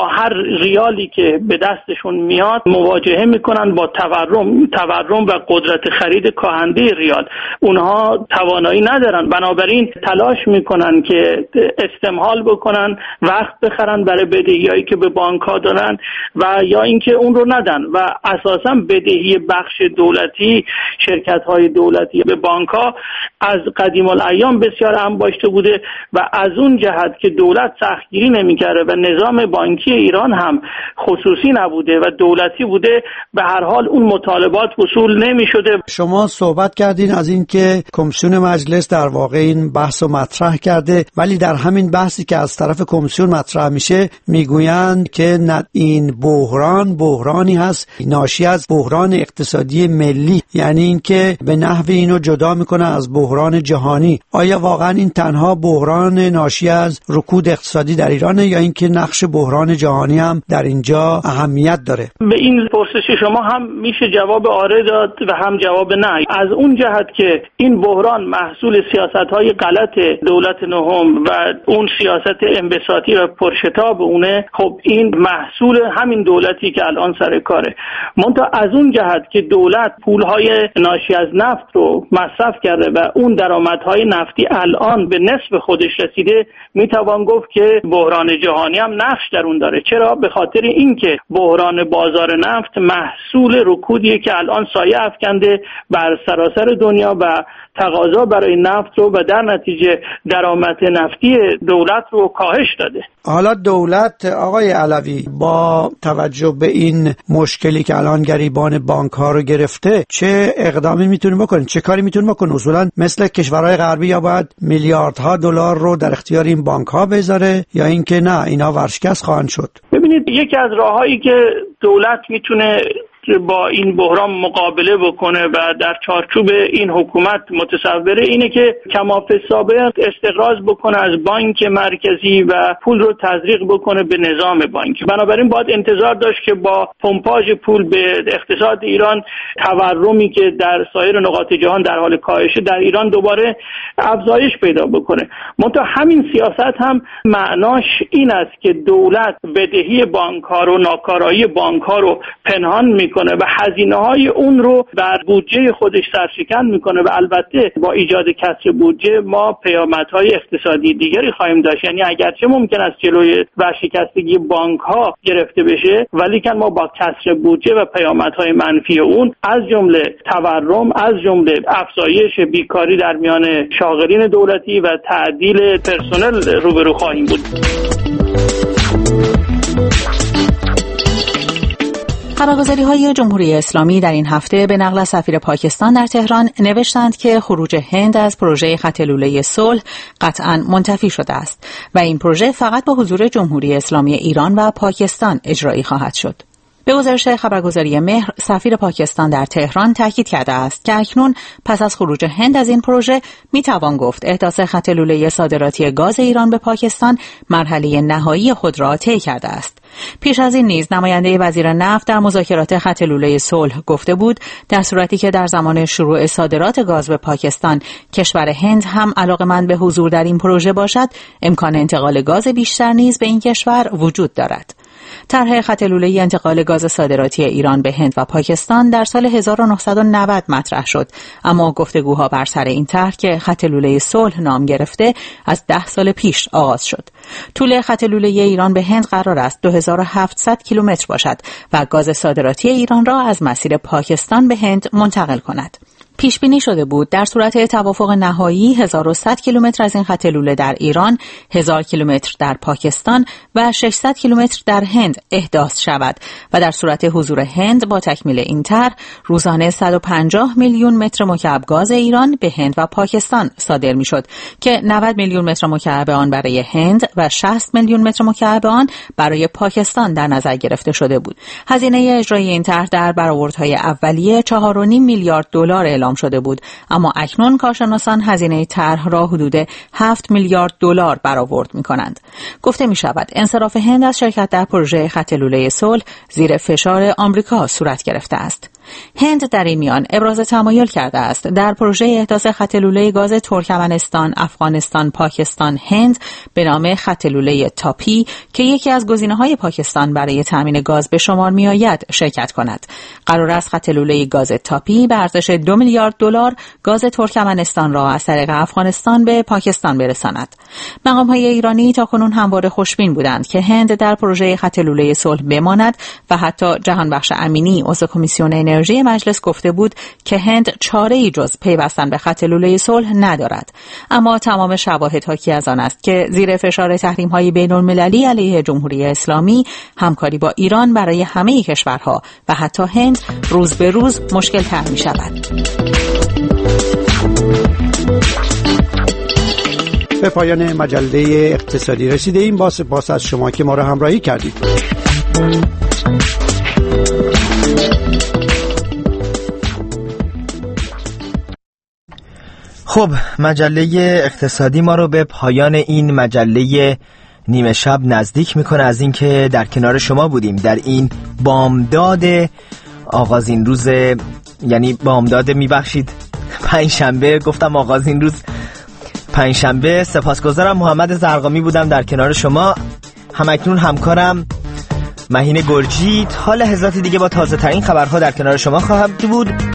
ریالی که به دستشون میاد مواجهه میکنن با تورم تورم و قدرت خرید کاهنده ریال. اونها توانایی ندارن، بنابراین تلاش میکنن که استمهال بکنن، وقت بخرن برای بدهیایی که به بانک ها دارن و یا اینکه اون رو ندن و اساسا بدهی بخش دولتی، شرکت های دولتی به بانک ها از قدیم الایام بسیار انباشته بوده و از اون جهت که دولت سختگیری نمیکرده و نظام بانکی ایران هم خصوصی نبوده و دولتی بوده، به هر حال اون مطالبات وصول نمیشده. شما صحبت کردین از این که کمیسیون مجلس در واقع این بحث رو مطرح کرده، ولی در همین بحثی که از طرف کمیسیون مطرح میشه میگویند که این بحران بحرانی هست ناشی از بحران اقتصادی ملی، یعنی این که به نحوی اینو جدا میکنه از بحران جهانی. آیا واقعا این تنها بحران ناشی از رکود اقتصادی در ایرانه یا اینکه نقش بحران جهانی هم در اینجا اهمیت داره؟ به این پرسش شما هم میشه جواب آره داد و هم جواب نه. از اون جهت که این بحران محصول سیاست‌های غلط دولت نهم و اون سیاست انبساطی و پرشتاب اونه، خب این محصول همین دولتی که الان سر کاره. منتها از اون جهت که دولت پولهای ناشی از نفت رو مصرف کرده و اون درآمدهای نفتی الان به نصف خودش رسیده، میتوان گفت که بحران جهانی هم نقش در اون داره. چرا؟ به خاطر اینکه بحران بازار نفت محصول رکودیه که الان سایه افکنده بر سراسر دنیا و تقاضا برای نفت رو و در نتیجه درآمد نفتی دولت رو کاهش داده. حالا دولت آقای علوی با توجه به این مشکلی که الان گریبان بانک ها رو گرفته چه اقدامی میتونه بکنه؟ چه کاری میتونه بکنه؟ اصولا مثل کشورهای غربی یا باید میلیاردها دلار رو در اختیار این بانک ها بذاره یا اینکه نه اینا ورشکست خواهند شد؟ ببینید، یکی از راههایی که دولت میتونه با این بحران مقابله بکنه و در چارچوب این حکومت متصوره اینه که کماف سابق استقراض بکنه از بانک مرکزی و پول رو تزریق بکنه به نظام بانکی. بنابراین باید انتظار داشت که با پمپاژ پول به اقتصاد ایران تورمی که در سایر نقاط جهان در حال کاهش در ایران دوباره افزایش پیدا بکنه. منتها همین سیاست هم معناش این است که دولت بدهی بانک ها رو، ناکارایی بانک ها رو پنهان می کنه و هزینه های اون رو بر بودجه خودش سرشکن میکنه و البته با ایجاد کسر بودجه ما پیامدهای اقتصادی دیگری خواهیم داشت. یعنی اگرچه ممکن است جلوی ورشکستگی بانک ها گرفته بشه، ولی که ما با کسر بودجه و پیامدهای منفی اون از جمله تورم، از جمله افزایش بیکاری در میان شاغلین دولتی و تعدیل پرسنل روبرو خواهیم بود. خبرگزاری‌های جمهوری اسلامی در این هفته به نقل از سفیر پاکستان در تهران نوشتند که خروج هند از پروژه خط لوله صلح قطعاً منتفی شده است و این پروژه فقط با حضور جمهوری اسلامی ایران و پاکستان اجرایی خواهد شد. به گزارش خبرگزاری مهر، سفیر پاکستان در تهران تاکید کرده است که اکنون پس از خروج هند از این پروژه میتوان گفت احداث خط لوله صادراتی گاز ایران به پاکستان مرحله نهایی خود را طی کرده است. پیش از این نیز نماینده وزیر نفت در مذاکرات خط لوله صلح گفته بود در صورتی که در زمان شروع صادرات گاز به پاکستان کشور هند هم علاقه‌مند به حضور در این پروژه باشد، امکان انتقال گاز بیشتر نیز به این کشور وجود دارد. طرح خط لوله انتقال گاز صادراتی ایران به هند و پاکستان در سال هزار و نهصد و نود مطرح شد، اما گفتگوها بر سر این طرح که خط لوله صلح نام گرفته از ده سال پیش آغاز شد. طول خط لوله ایران به هند قرار است دو هزار و هفتصد کیلومتر باشد و گاز صادراتی ایران را از مسیر پاکستان به هند منتقل کند. پیش بینی شده بود در صورت توافق نهایی هزار و صد کیلومتر از این خط لوله در ایران، هزار کیلومتر در پاکستان و ششصد کیلومتر در هند احداث شود و در صورت حضور هند با تکمیل این طرح روزانه صد و پنجاه میلیون متر مکعب گاز ایران به هند و پاکستان صادر میشد که نود میلیون متر مکعب آن برای هند و شصت میلیون متر مکعب آن برای پاکستان در نظر گرفته شده بود. هزینه اجرای این طرح در برآوردهای اولیه چهار و نیم میلیارد دلار اعلام شده بود، اما اکنون کارشناسان هزینه طرح را حدود هفت میلیارد دلار برآورد می‌کنند. گفته می‌شود انصراف هند از شرکت در پروژه خط لوله صلح زیر فشار آمریکا صورت گرفته است. هند در این میان ابراز تمایل کرده است در پروژه احداث خط لوله گاز ترکمنستان، افغانستان، پاکستان، هند به نام خط لوله تاپی که یکی از گزینه‌های پاکستان برای تامین گاز به شمار می‌آید شرکت کند. قرار است خط لوله گاز تاپی به ارزش دو میلیارد دلار گاز ترکمنستان را از طریق افغانستان به پاکستان برساند. مقام‌های ایرانی تاکنون همواره خوشبین بودند که هند در پروژه خط لوله صلح بماند و حتی جهانبخش امینی عضو کمیسیون انرژی مجلس گفته بود که هند چاره‌ای جز پیوستن به خط لوله صلح ندارد. اما تمام شواهد حاکی از آن است که زیر فشار تحریم‌های بین‌المللی علیه جمهوری اسلامی همکاری با ایران برای همه کشورها و حتی هند روز به روز مشکل‌تر می‌شود. به پایان مجله اقتصادی رسیده ایم. با سپاس از شما که ما را همراهی کردید. خب، مجله اقتصادی ما رو به پایان این مجله نیمه شب نزدیک میکنه. از این که در کنار شما بودیم در این بامداد آغازین روز، یعنی بامداد میبخشید پنجشنبه، گفتم آغازین روز پنجشنبه. سپاسگزارم. محمد زرقامی بودم در کنار شما. همکنون همکارم مهین گرجی. تا لحظات دیگه با تازه ترین خبرها در کنار شما خواهد بود.